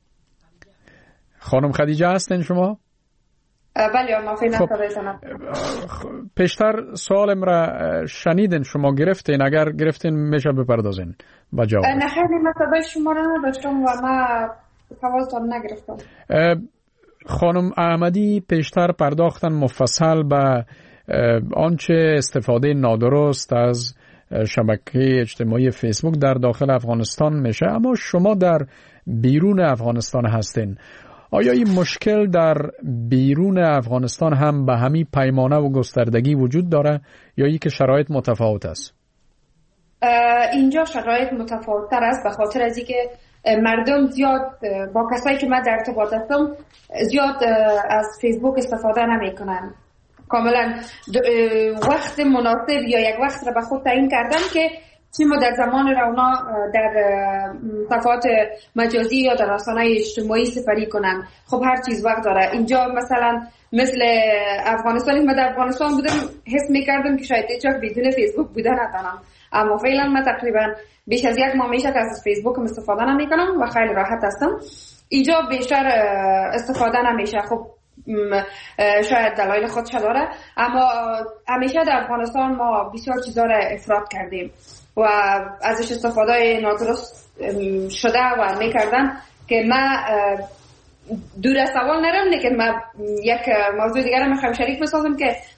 خانم خدیجه هستین شما؟ بله ما فعلا خب. پیشتر سوالم را شنیدین، شما گرفتین؟ اگر گرفتین میشه بپردازین با جواب. نه خیلی مثلا شما را نداشتم و ما توازتان نگرفتم. خانم احمدی پیشتر پرداختن مفصل به آنچه استفاده نادرست از شبکه اجتماعی فیسبوک در داخل افغانستان میشه، اما شما در بیرون افغانستان هستین. آیا این مشکل در بیرون افغانستان هم به همین پیمانه و گستردگی وجود داره یا ای که شرایط متفاوت است؟ اینجا شرایط متفاوت تر است، به خاطر از اینکه مردم زیاد با کسایی که من در ارتباط هستم زیاد از فیسبوک استفاده نمی کنن. کاملا وقت مناسب یا یک وقت را به خود تعیین کردن که چی ما در زمان رونا در صفحات مجازی یا در رسانه‌های اجتماعی سپری کنن. خب هر چیز وقت داره. اینجا مثلا مثل افغانستانی ما در افغانستان بودم حس میکردم که شاید هیچ وقت بدون فیسبوک بودن ندارم، اما فعلا من تقریبا بیش از یک ماه میشه که از فیسبوک استفاده نمیکنم و خیلی راحت هستم. اینجا بیشتر استفاده نمیشه. خب شاید دلایل خودش داره، اما همیشه در افغانستان ما بسیار چیزا را افراط کردیم و ازش استفاده نادرست شده و میکردن که من دور از سوال نرم، لیکن من یک موضوع دیگر رو میخوام شریک بسازم که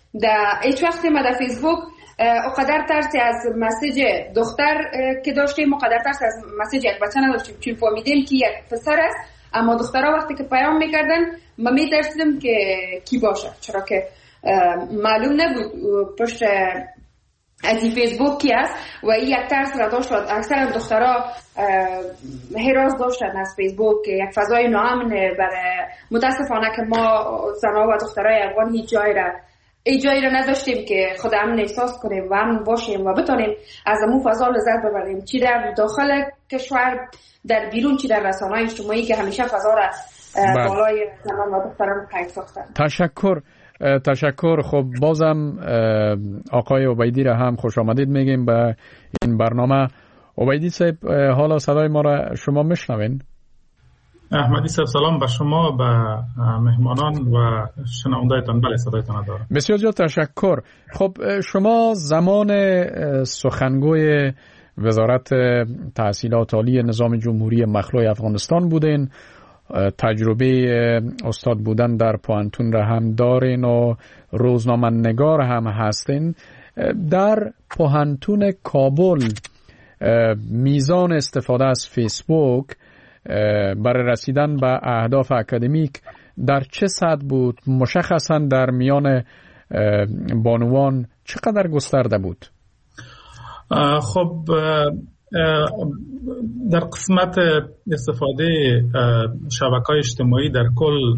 در هیچ وقت ما در فیسبوک اقدر ترسی از مسیج دختر که داشتیم، اقدر ترسی از مسیج یک بچه نداشتیم، چون فهمیدیم که یک پسر است. اما دخترها وقتی که پیام میکردن ما میترسیدیم که کی باشه، چرا که معلوم نبود پشت از این فیسبوک کی است و این یک ترس را داشت. اکثر دخترها هراس داشتن از فیسبوک، یک فضای ناامن برای متاسفانه که ما زنها و دخترای افغان هیچ جایی را ای جایی را نداشتیم که خود امن احساس کنیم و امن باشیم و بتونیم از امون فضا لذت ببریم، چی در داخل کشور، در بیرون، چی در رسانه‌های اجتماعی که همیشه فضا را بالای زنان و دختران قید ساختن. تشکر تشکر. خب بازم آقای عبیدی را هم خوش آمدید میگیم به این برنامه. عبیدی صاحب حالا صدای ما را شما میشنوین؟ احمدی صاحب سلام به شما، به مهمانان و شنونده‌تان. بله صدایتان دارم. بسیار زیاد تشکر. خب شما زمان سخنگوی وزارت تحصیلات عالی نظام جمهوری مخلوع افغانستان بودین، تجربه استاد بودن در پوهنتون را هم دارین و روزنامه نگار هم هستین. در پوهنتون کابل میزان استفاده از فیسبوک برای رسیدن به اهداف اکادمیک در چه سطح بود؟ مشخصا در میان بانوان چقدر گسترده بود؟ خب در قسمت استفاده شبکه‌های اجتماعی در کل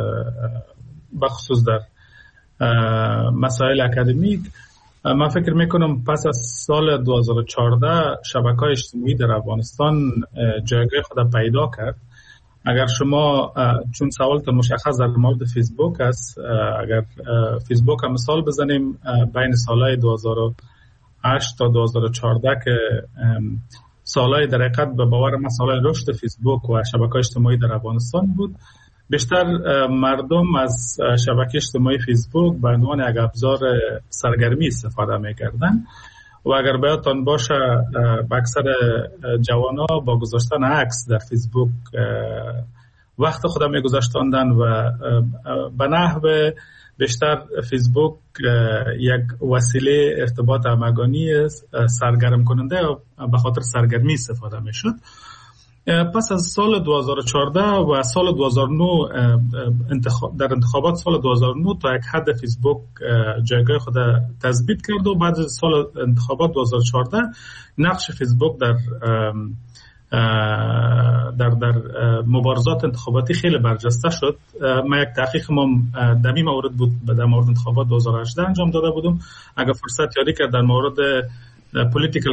بخصوص در مسائل اکادمیک، من فکر میکنم پس از سال دو هزار و چهارده شبکه‌های اجتماعی در افغانستان جایگاه خود پیدا کرد. اگر شما، چون سوالتون مشخص در مورد فیسبوک است، اگر فیسبوک هم مثال بزنیم، بین سالهای دو هزار و هشت تا دو هزار و چهارده که سالهای در حقیقت به باور من سالهای رشد فیسبوک و شبکه‌های اجتماعی در افغانستان بود، بیشتر مردم از شبکه اجتماعی فیسبوک به عنوان یک ابزار سرگرمی استفاده می‌کردن و اگر بیاتون باشه اکثر جوان‌ها با گذاشتن عکس در فیسبوک وقت خود می‌گذاشتند و به نحو بیشتر فیسبوک یک وسیله ارتباط همگانی سرگرم کننده به خاطر سرگرمی استفاده می‌شد. پس از سال دو هزار و چهارده و سال دو هزار و نه در انتخابات سال دو هزار و نه تا یک حد فیسبوک جایگاه خود تثبیت کرد و بعد از سال انتخابات دو هزار و چهارده نقش فیسبوک در در در مبارزات انتخاباتی خیلی برجسته شد. ما یک تحقیق ما در این مورد بود در مورد انتخابات دو هزار و هجده انجام داده بودم. اگر فرصت یاری کرد در مورد پولیتیکال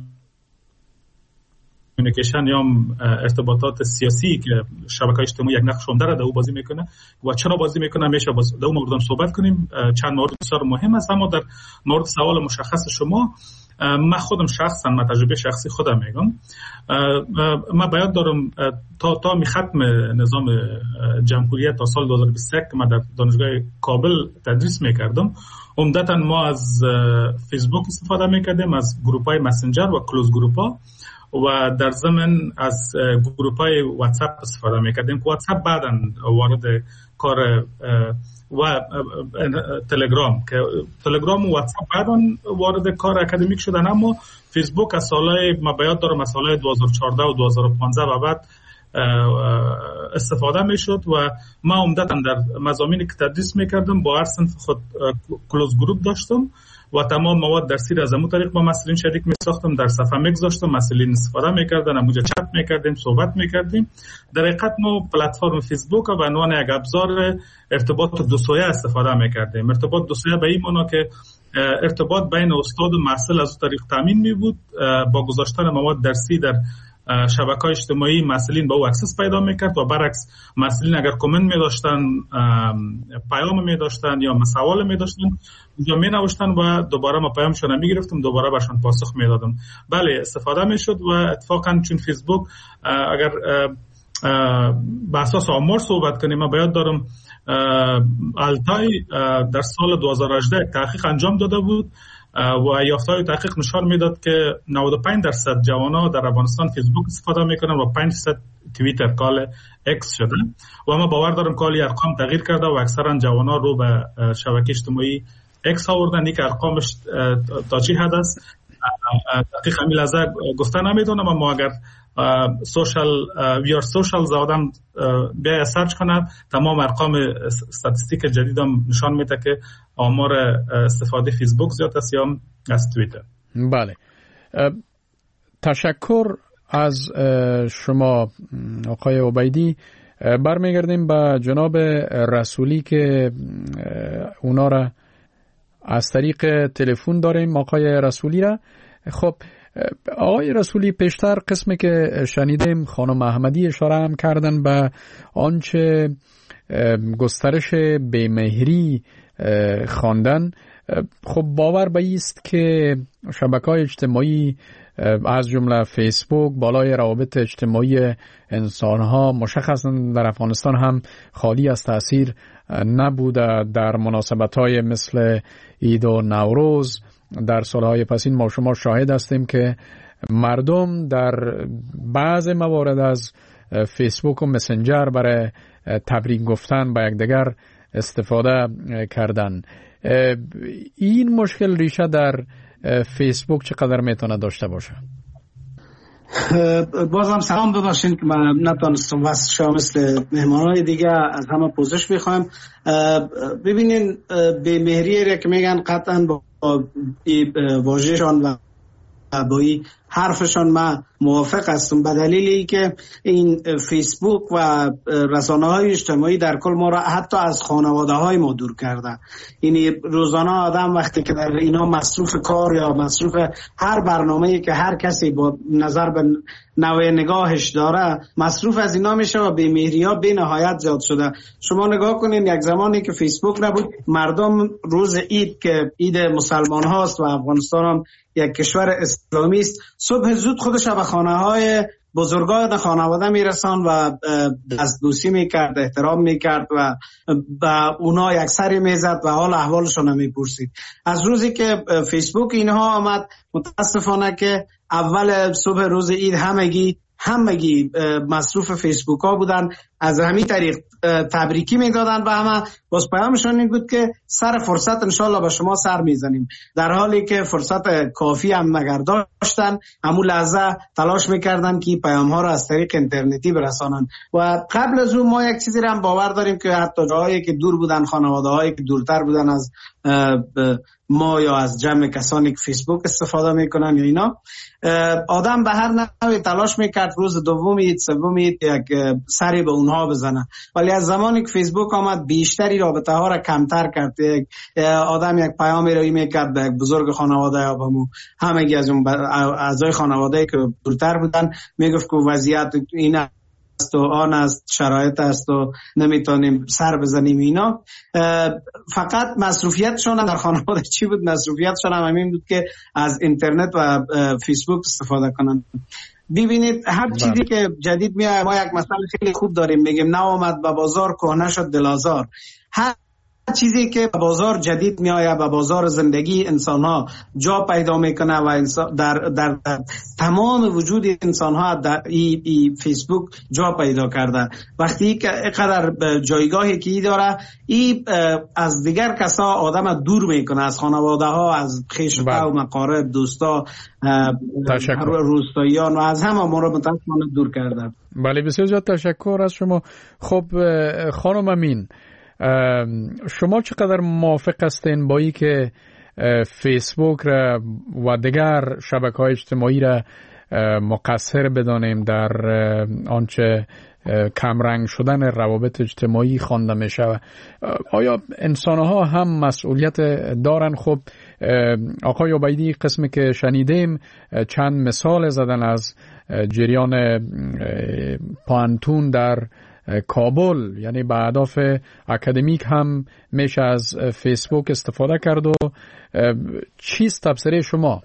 کمیونیکیشن یا ارتباطات سیاسی که شبکه‌های اجتماعی یک نقش عمده را در او بازی میکنه و چرا بازی میکنه میشه در اون مورد صحبت کنیم. چند مورد بسیار مهم است، اما در مورد سوال مشخص شما من خودم شخصا، من تجربه شخصی خودم میگم، من باید دارم تا تا می ختم نظام جمهوریت تا سال دو هزار و بیست و یک که من در دانشگاه کابل تدریس میکردم، عمدتا ما از فیسبوک استفاده میکردیم، از گروپ های مسنجر و کلوز گروپ ها و در ضمن از گروپ های واتساپ استفاده میکردیم که واتساپ بعداً وارد کار و تلگرام که تلگرام و واتساپ بعداً وارد کار اکادمیک شدن، اما فیسبوک از سالهای ما بیاد دارم از سالهای دو هزار و چهارده و دو هزار و پانزده و بعد استفاده میشد و ما عمدتا در مضامینی که تدریس میکردم با هر صنف خود کلوز گروپ داشتم و تمام مواد درسی را از همون طریق با مسئولین شریک میساختم، در صفحه میگذاشتم، مسئولین استفاده میکردن، همونجا چت میکردیم، صحبت میکردیم. در حقیقت ما پلتفرم فیسبوک به عنوان یک ابزار ارتباط دو سویه استفاده میکردیم. ارتباط دو سویه به این معنا که ارتباط بین استاد و محصل از اون طریق تامین می بود. با گذاشتن مواد درسی در شبکه‌های اجتماعی مسئولین با او اکسس پیدا میکرد و برعکس مسئولین اگر کامنت می داشتن، پیام می داشتن یا سوال می داشتن اونجا می نوشتن و دوباره ما پیامشون می گرفتم، دوباره برشون پاسخ می دادم. بله استفاده می شد و اتفاقا چون فیسبوک اگر به اساس آمار صحبت کنیم، من باید دارم التای در سال دو هزار و هجده تحقیق انجام داده بود و یافته‌های تحقیق نشان میداد که نود و پنج درصد جوانان در افغانستان فیسبوک استفاده میکنن و پنج درصد توییتر کال اکس شدن و ما باور دارم کالی ارقام تغییر کرده و اکثرا جوانان رو به شبکه اجتماعی اکس آوردن که ارقامش تا چی حد است دقیق همین لحظه گفته نمیدونم، اما اگر سوشال ویار سوشال زادم بیا سرچ کنم تمام ارقام استاتستیک جدیدم نشان میده که آمار استفاده فیسبوک زیاد است یا از توییتر. بله، تشکر از شما آقای عبیدی. برمیگردیم به جناب رسولی که اونا را از طریق تلفن داریم. آقای رسولی را خب آقای رسولی، پیشتر قسمی که شنیدیم خانم احمدی اشاره هم کردن به آنچه گسترش بیمهری خواندن. خب باور به ایست که شبکه‌های اجتماعی از جمله فیسبوک بالای روابط اجتماعی انسانها مشخصا در افغانستان هم خالی از تأثیر نبوده. در مناسبت‌های مثل عید و نوروز در سالهای پسین ما شما شاهد هستیم که مردم در بعض موارد از فیسبوک و مسنجر برای تبریک گفتن به یکدیگر استفاده کردن. این مشکل ریشه در فیسبوک چقدر میتونه داشته باشه؟ بازم سلام ببخشید که من نتونستم وصل شم مثل مهمانای دیگه. از همه پوزش میخوایم. ببینین بیمهری را که میگن قطعا با واژه‌شان و با این حرفشان من موافق هستم، به دلیلی که این فیسبوک و رسانه‌های اجتماعی در کل ما را حتی از خانواده‌های ما دور کرده. یعنی روزانه آدم وقتی که در اینا مصروف کار یا مصروف هر برنامه‌ای که هر کسی با نظر به نوع نگاهش داره مصروف از اینا میشه و بی‌مهری‌ها بی نهایت زیاد شده. شما نگاه کنین یک زمانی که فیسبوک نبود، مردم روز عید که عید مسلمان هاست و افغانستان هم یک کشور اسلامی است، صبح زود خودش به خانه‌های بزرگان خانواده میرسان و دستبوسی میکرد، احترام میکرد و به اونا یک سری میزد و حال احوالشون هم میپرسید. از روزی که فیسبوک اینها آمد، متاسفانه که اول صبح روز عید همگی همگی مصروف فیسبوک ها بودن، از همین طریق تبریکی میدادن به همه. باز پیامشون این بود که سر فرصت انشالله به شما سر میزنیم، در حالی که فرصت کافی هم نگر داشتن. همون لحظه تلاش میکردن که پیام ها را از طریق اینترنتی برسانن. و قبل از اون ما یک چیزی را هم باور داریم که حتی جاهایی که دور بودن، خانواده هایی که دورتر بودن از ما یا از جمع کسانی که فیسبوک استفاده میکنن یا اینا، آدم به هر نحوی تلاش میکرد روز دومی سومی یک سری به اونها بزنه. ولی از زمانی که فیسبوک آمد بیشتری رابطه ها را کمتر کرد. آدم یک پیامی را میکرد به یک بزرگ خانواده یا به همگی از اون اعضای خانواده که دورتر بودن میگفت که وضعیت این است و آن است، شرایط است و نمیتونیم سر بزنیم اینا. فقط مصروفیتشون در خانواده چی بود؟ مصروفیتشون هم همین بود که از اینترنت و فیسبوک استفاده کنن. ببینید هر چیزی که جدید میاد، ما یک مثال خیلی خوب داریم، میگیم نو آمد به بازار کهنه شد دلازار. هر چیزی که به بازار جدید میآید و بازار زندگی انسان ها جا پیدا میکنه و در, در, در تمام وجود انسان ها در ای, ای فیسبوک جا پیدا کرده. وقتی که اینقدر جایگاهی که ای داره، ای از دیگر کسا آدم دور میکنه، از خانواده ها، از خیش‌ها و مقارب، دوستا، روستاییان و از همه ما رو متاسفانه دور کرده. بله، بسیار زیاد تشکر از شما. خب خانم امین، شما چقدر موافق هستین با ای که فیسبوک را و دیگر شبکه‌های اجتماعی را مقصر بدانیم در آنچه کمرنگ شدن روابط اجتماعی خوانده میشه؟ آیا انسانها هم مسئولیت دارن؟ خب آقای عبیدی قسمی که شنیدیم چند مثال زدن از جریان پانتون در کابل، یعنی به اهداف اکادمیک هم میشه از فیسبوک استفاده کرد. و چیست تبصره شما؟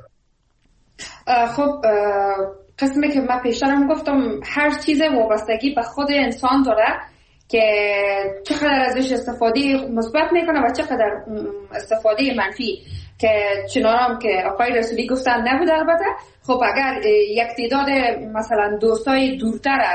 خب قسمی که من پیشترم گفتم، هر چیز وابستگی به خود انسان داره که چقدر ازش استفاده مثبت میکنه و چقدر استفاده منفی، که چنانم که آقای رسولی گفتن نبوده. البته خب اگر یک تعداد مثلا دوستای دورتر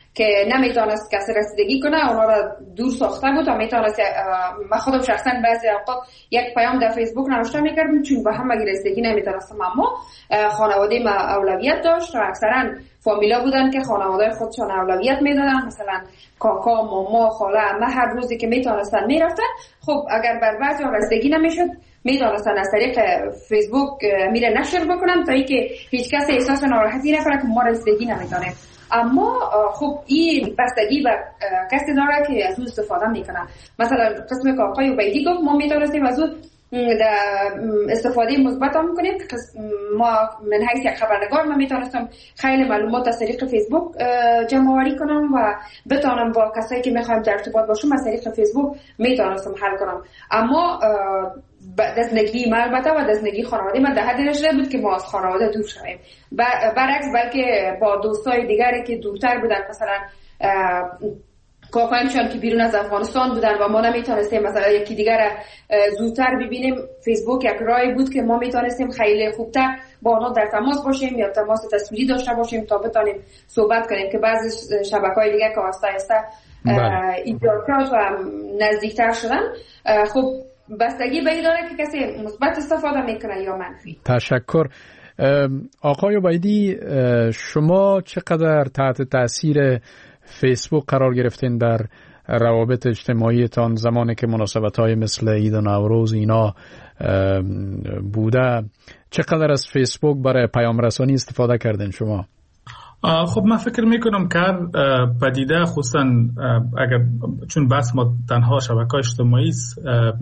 که نمیتونست کسی رسیدگی کنه، اونا را دور ساخته بود و میتونست. من خودم شخصا بعضی اوقات یک پیام در فیسبوک نوشته میکردم چون به همه رسیدگی نمیتونستم، اما خانواده ما اولویت داشت و اکثرا فامیلا بودن که خانواده خودشان اولویت میدادن، مثلا کاکا، ماما، خاله، عمه هر روزی که میتونستن میرفتن. خب اگر بر بعضی رسیدگی نمیشد میتونستن از طریق فیسبوک میره نشر بکنن تا اینکه هیچ کس احساس ناراحتی نکنه که ما رسیدگی نمیتونیم. اما خب این بستگی به کسی داره که از اون استفاده میکنه. مثلا قسم که آقای عبیدی گفت ما میتونستیم از اون استفاده مثبت هم کنیم که ما من حیث یک خبرنگار من میتونستم خیلی معلومات از طریق فیسبوک جمع آوری کنم و بتونم با کسایی که میخوایم در ارتباط باشم از طریق فیسبوک میتونستم حل کنم. اما دزدگی ما البته و دزدگی خانواده من در حدی نشده بود که ما از خانواده دور شویم، برعکس بلکه با دوستای دیگری که دورتر بودن، مثلا کاکایمشان که بیرون از افغانستان بودن و ما نمیتونستیم مثلا یکی دیگر زودتر ببینیم، فیسبوک یک راهی بود که ما میتونستیم خیلی خوبتر با آنها در تماس باشیم یا تماس تصویری داشته باشیم تا بتونیم صحبت کنیم که بعضی شبکه‌های دیگه که آسته آسته ایجاد شد و نزدیکتر شدن. خب بستگی به این داره که کسی مثبت استفاده میکنه یا منفی. تشکر. آقای عبیدی، شما چقدر تحت تاثیر فیسبوک قرار گرفتین در روابط اجتماعیتان زمانی که مناسبت‌های مثل عید و نوروز اینا بوده؟ چقدر از فیسبوک برای پیام رسانی استفاده کردین شما؟ خب من فکر میکنم که پدیده خصوصا اگر چون بس ما تنها شبکه اجتماعی است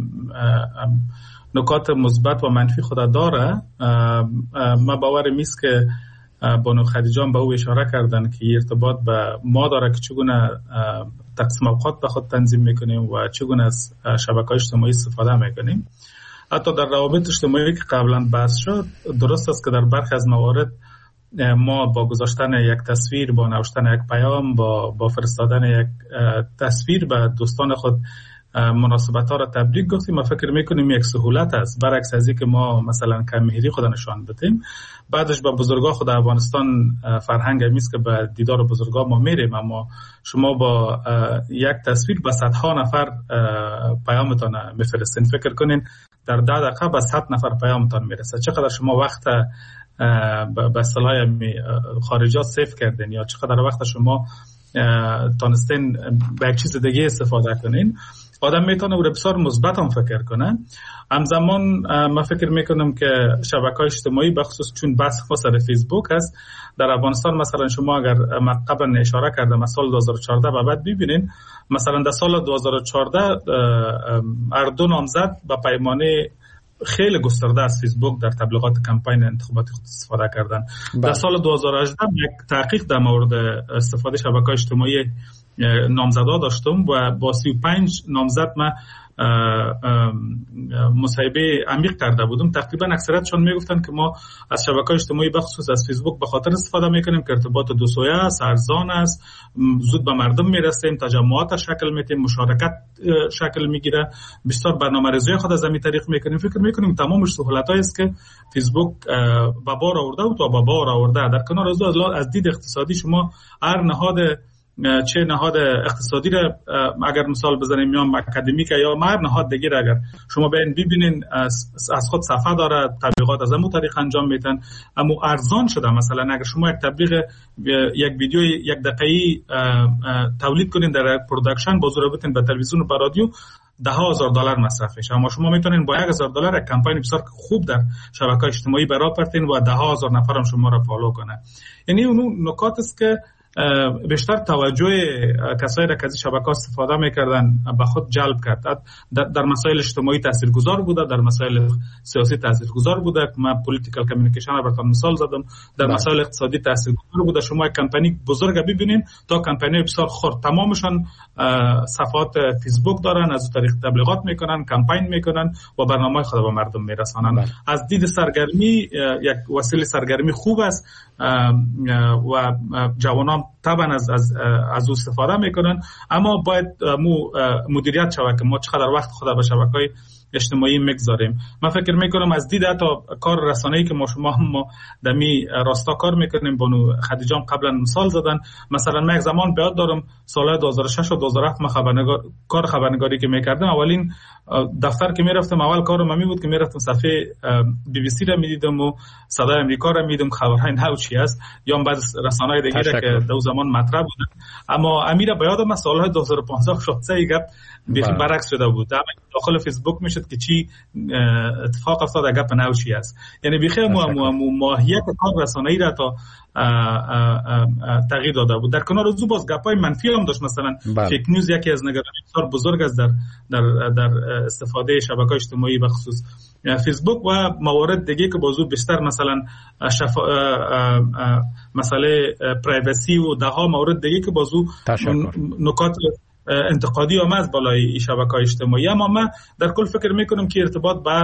نکات مثبت و منفی خود داره. ما باور میست که بانو خدیجان به او اشاره کردن که ارتباط به ما داره که چگونه تقسیم اوقات به خود تنظیم میکنیم و چگونه از شبکه اجتماعی استفاده میکنیم. حتی در روابط اجتماعی که قبلا بحث شد، درست است که در برخی از موارد ما با گذاشتن یک تصویر، با نوشتن یک پیام، با با فرستادن یک تصویر به دوستان خود مناسبت ها را تبریک گفتیم. ما فکر میکنیم یک سهولت است، برعکس از اینکه ما مثلا کم‌مهری خود نشان بدیم. بعدش با بزرگا خود افغانستان فرهنگ همیست که به دیدار بزرگا ما میریم، اما شما با یک تصویر به صدها نفر پیامتان میفرستین. فکر کنین در ده دقیقه به صد نفر پیامتان میرسه. چقدر شما وقت به اصطلاح خارجات سیف کردین یا چقدر وقت شما تانستین به یک چیز دیگه استفاده کنین. آدم میتونه او بسیار مثبت هم فکر کنه. همزمان من فکر میکنم که شبکه‌های اجتماعی بخصوص چون بحث خاص در فیسبوک است در افغانستان، مثلا شما اگر قبلا اشاره کردم از سال دو هزار و چهارده و بعد ببینین، مثلا در سال دو هزار و چهارده هر دو نامزد با پیمانه خیلی گسترده از فیسبوک در تبلیغات کمپین انتخاباتی خود استفاده کردن. بله. در سال دو هزار و هجده یک تحقیق در مورد استفاده شبکه‌های اجتماعی نامزدا داشتم و با سی و پنج نامزد من مصاحبه عمیق کرده بودم. تقریبا اکثریتشون میگفتن که ما از شبکه‌های اجتماعی بخصوص از فیسبوک به خاطر استفاده میکنیم که ارتباط دو سویه است، ارزان است، زود به مردم میرسیم، تجمعات شکل میدیم، مشارکت شکل میگیره، بسیار برنامه‌ریزی خود از همین طریق میکنیم. فکر میکنیم تمامش سهولتایی است که فیسبوک به بار آورده و تا به بار آورده. در کنار از از دید اقتصادی شما هر نهاد چه نهاد اقتصادی را اگر مثال بزنیم یا اکادمیک یا هر نهاد دیگه را اگر شما ببین ببینین از, از خود صفحه داره، تبلیغات از همون طریق انجام میدن، اما ارزان شده. مثلا اگر شما یک تبلیغ یک ویدیو یک دقیقه‌ای تولید کنین در پروداکشن با ضرورت به تلویزیون و به رادیو ده هزار دلار مصرف میشه، اما شما میتونین با یک هزار دلار یک کمپین بسیار خوب در شبکه اجتماعی برای پرتین و ده هزار نفر هم شما را فالو کنه. یعنی اون نکات است که بیشتر توجه کسایی را که از شبکه‌ها استفاده می‌کردن به خود جلب کرد. در, در مسائل اجتماعی تاثیرگذار بوده، در مسائل سیاسی تاثیرگذار بوده. من پولیتیکال کمیونیکیشن را براتون مثال زدم. در بله. مسائل اقتصادی تاثیرگذار بوده. شما یک کمپانی بزرگ ببینین تا کمپانی بسیار خرد، تمامشان صفحات فیسبوک دارن، از طریق تبلیغات میکنن، کمپین میکنن و برنامه خود به مردم میرسانن. بله. از دید سرگرمی یک وسیله سرگرمی خوب است و جوانان طبعا از از از استفاده میکنن، اما باید مو مدیریت شود که ما چقدر وقت خود به شبکه‌های اجتماعی میگذاریم. من فکر میکنم از دید حتی کار رسانه‌ای که ما شما هم ما دمی راستا کار میکنیم، بانو خدیجام قبلا مثال زدن. مثلا من یک زمان بیاد دارم سال دو هزار و شش و دو هزار و هفت ما خبرنگار کار خبرنگاری که میکردم، اولین دفتر که میرفتم اول کارم می بود که میرفتم صفحه بی بی سی را میدیدم و صدای امریکا را میدیدم، خبرهای نو چی است، یا بعد رسانه‌های دیگه که دو زمان مطرح بود. اما امیر بیادم از سالهای دو هزار و پانزده شانزده گپ بیخی برعکس شده بود. داخل فیسبوک میشد که چی اتفاق افتاد، گپ نو چی است. یعنی بیخی ماهیت کار رسانه‌ای را تا تغییر داده بود. در کنار از باز گپای منفی هم داشت. مثلا فیک نیوز یکی از نگرانی بسیار بزرگ است در در در استفاده شبکه‌های اجتماعی به خصوص فیسبوک و موارد دیگه که بازو بیشتر مثلا شفا... مسئله پرایوسی و ده ها مورد دیگه که بازو نکات انتقادی هم از بالای شبکه‌های اجتماعی. اما من در کل فکر میکنم که ارتباط بر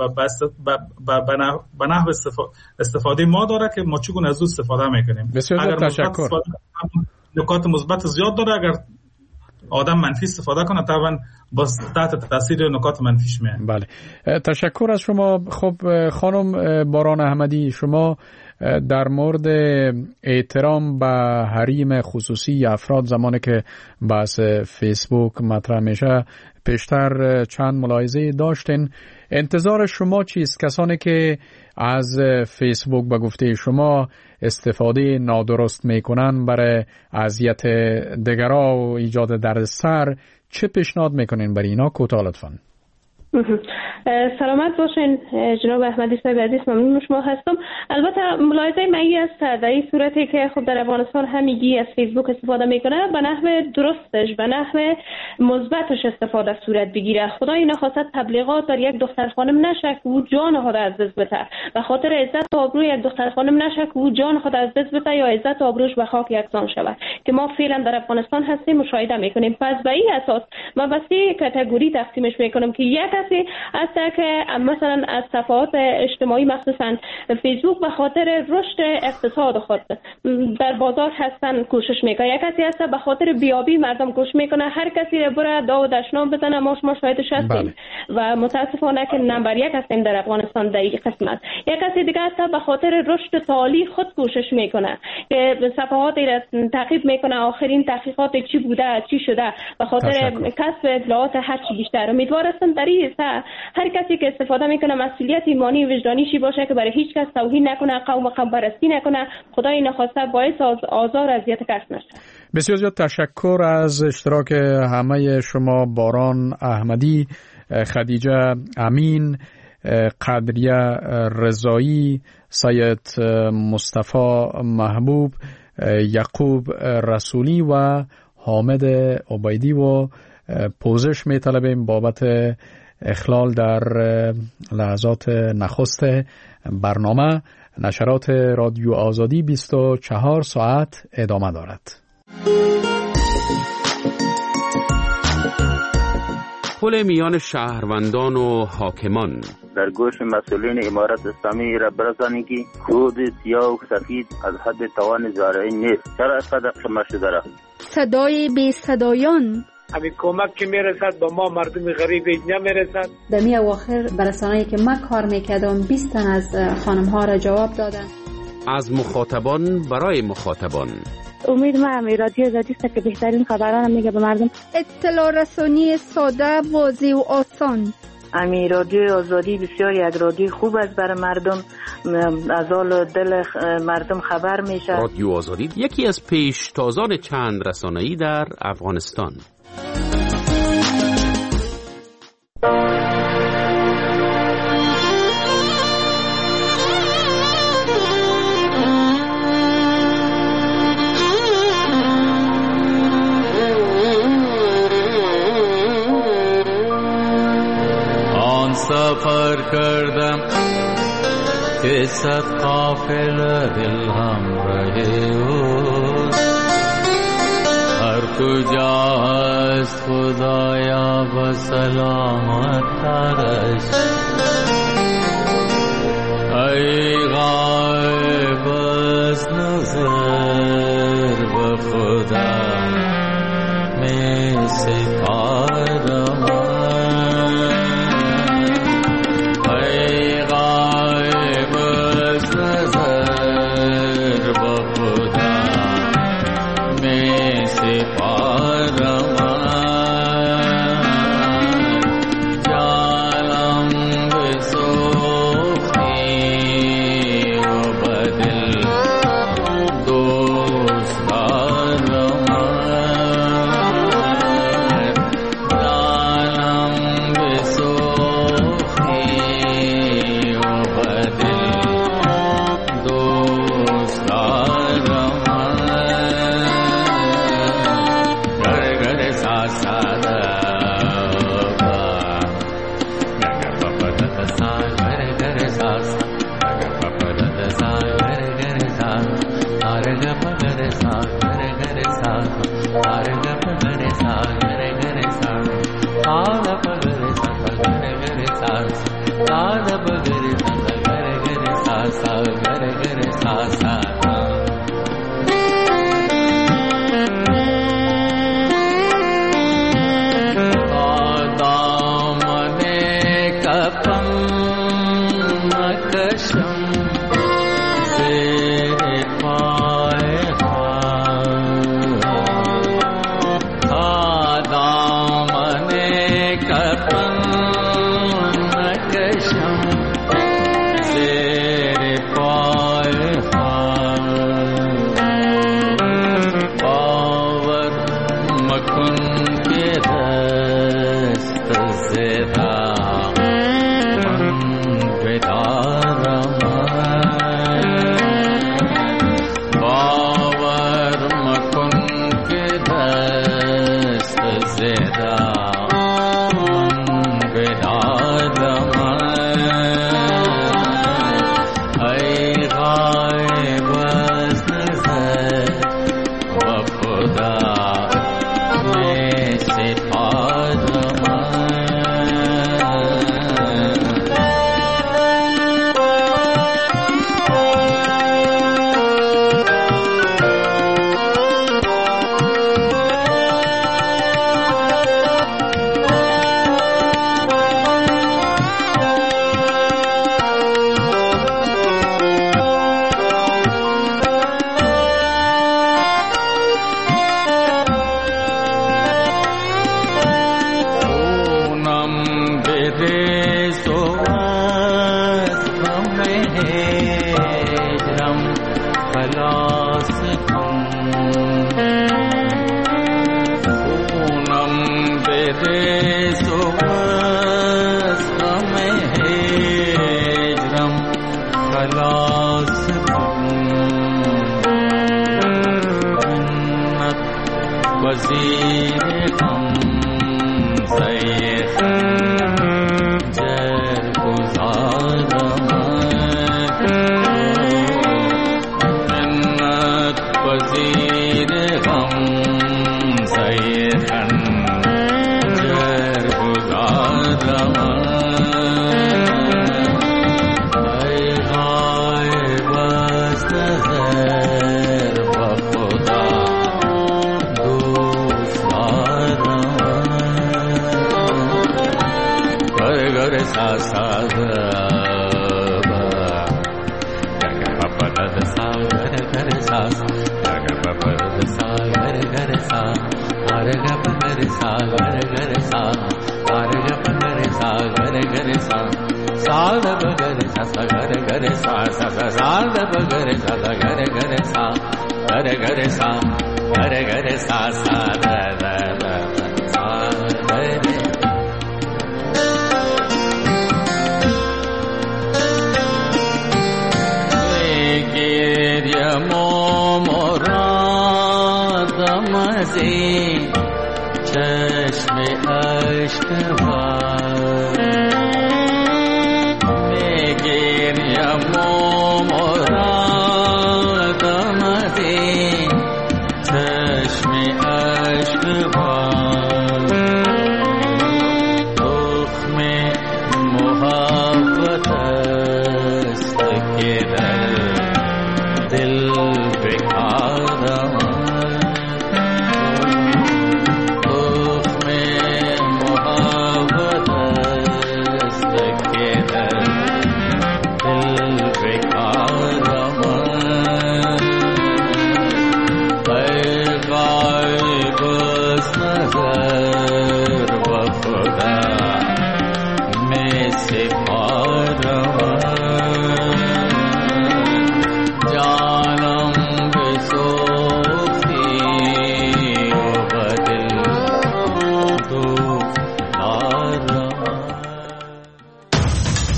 به نحو استفاده ما داره که ما چگونه از او استفاده میکنیم. بسیار تشکر. نکات مثبت زیاد داره، اگر آدم منفی استفاده کنه طبعا باز تحت تاثیر نکات منفیش میاد. بله، تشکر از شما. خب خانم باران احمدی، شما در مورد احترام به حریم خصوصی افراد زمانی که بحث فیسبوک مطرح میشه پیشتر چند ملاحظه داشتین. انتظار شما چیست؟ کسانی که از فیسبوک به گفته شما استفاده نادرست میکنن برای اذیت دیگران و ایجاد دردسر، چه پیشنهاد میکنین برای اینا؟ کوتاه لطفاً. سلامت باشین جناب احمدی صاحب عزیز، ممنون شما هستم. البته ملاحظه من است در این صورتی که خب در افغانستان همگی از فیسبوک استفاده میکنه به نحو درستش به نحو مثبتش استفاده صورت بگیره. خدای نخواست تبلیغات در یک دختر خانم نشه که او جان خود از دست بده، به خاطر عزت و آبروی یک دختر خانم نشه که او جان خود از دست بده یا عزت و آبروش به خاک یکسان شود که ما فعلا در افغانستان هستیم مشاهده میکنیم. پس به این اساس من به سه کاتگوری تقسیمش میکنم که یک کسی است که مثلا از صفحات اجتماعی مخصوصا فیسبوک به خاطر رشد اقتصاد خود در بازار هستن کوشش میکنه، یک کسی است به خاطر بیابی مردم کوشش میکنه هر کسی را بره داو دشنام بزنه. ما شما شاهدش هستیم و متاسفانه که نمبر یک هستیم در افغانستان در این قسمت. یک کسی دیگه است به خاطر رشد تعالی خود کوشش میکنه که صفحات را تعقیب میکنه آخرین تحقیقات چی بوده چی شده به خاطر کسب اطلاعات هر چی بیشتر. امیدوار هستم در این هر کسی که استفاده میکنه مسئولیت ایمانی و وجدانیشی باشه که برای هیچ کس توهین نکنه، قوم قوم پرستی نکنه، خدای نخواسته باعث آزار اذیت کس نشه. بسیار زیاد تشکر از اشتراک همه شما. باران احمدی، خدیجه امین، قدریه رضایی، سید مصطفی محبوب، یعقوب رسولی و حامد عبیدی و پوزش می طلبیم بابت اخلال در لحظات نخست برنامه. نشرات رادیو آزادی بیست و چهار ساعت ادامه دارد. پل میان شهروندان و حاکمان در گوش مسئولین امارت اسلامی را برسانید که خود سیاه و سفید از حد توان زارعی نیست. چرا اسقدر شما شده را صدای بی صدایان همین کمک که میرسد با ما مردم غریب نمیرسد. در می اواخر برسانه‌ای که من کار میکردم بیست تن از خانم ها را جواب دادن. از مخاطبان برای مخاطبان. امید ما هم رادیو آزادی است که بهترین خبران میگه به مردم. اطلاع رسانی ساده، واضح و آسان. امی رادیو آزادی بسیار یک رادیو خوب است برای مردم، از حال دل مردم خبر میشه. رادیو آزادی یکی از پیشتازان چند رسانه‌ای در افغانستان. آن سفر کردم که صد قافله دل همراه اوست، هر کجا هست خدایا به سلامت ترش. ای غایب از نظر به خدا می سپارم، सा गरे गरे सा सारे ग प गरे सा गरे गरे सा सा द प गरे सा गरे गरे सा सा द प गरे सा गरे गरे सा सा गरे गरे सा सा चश्मे अश्क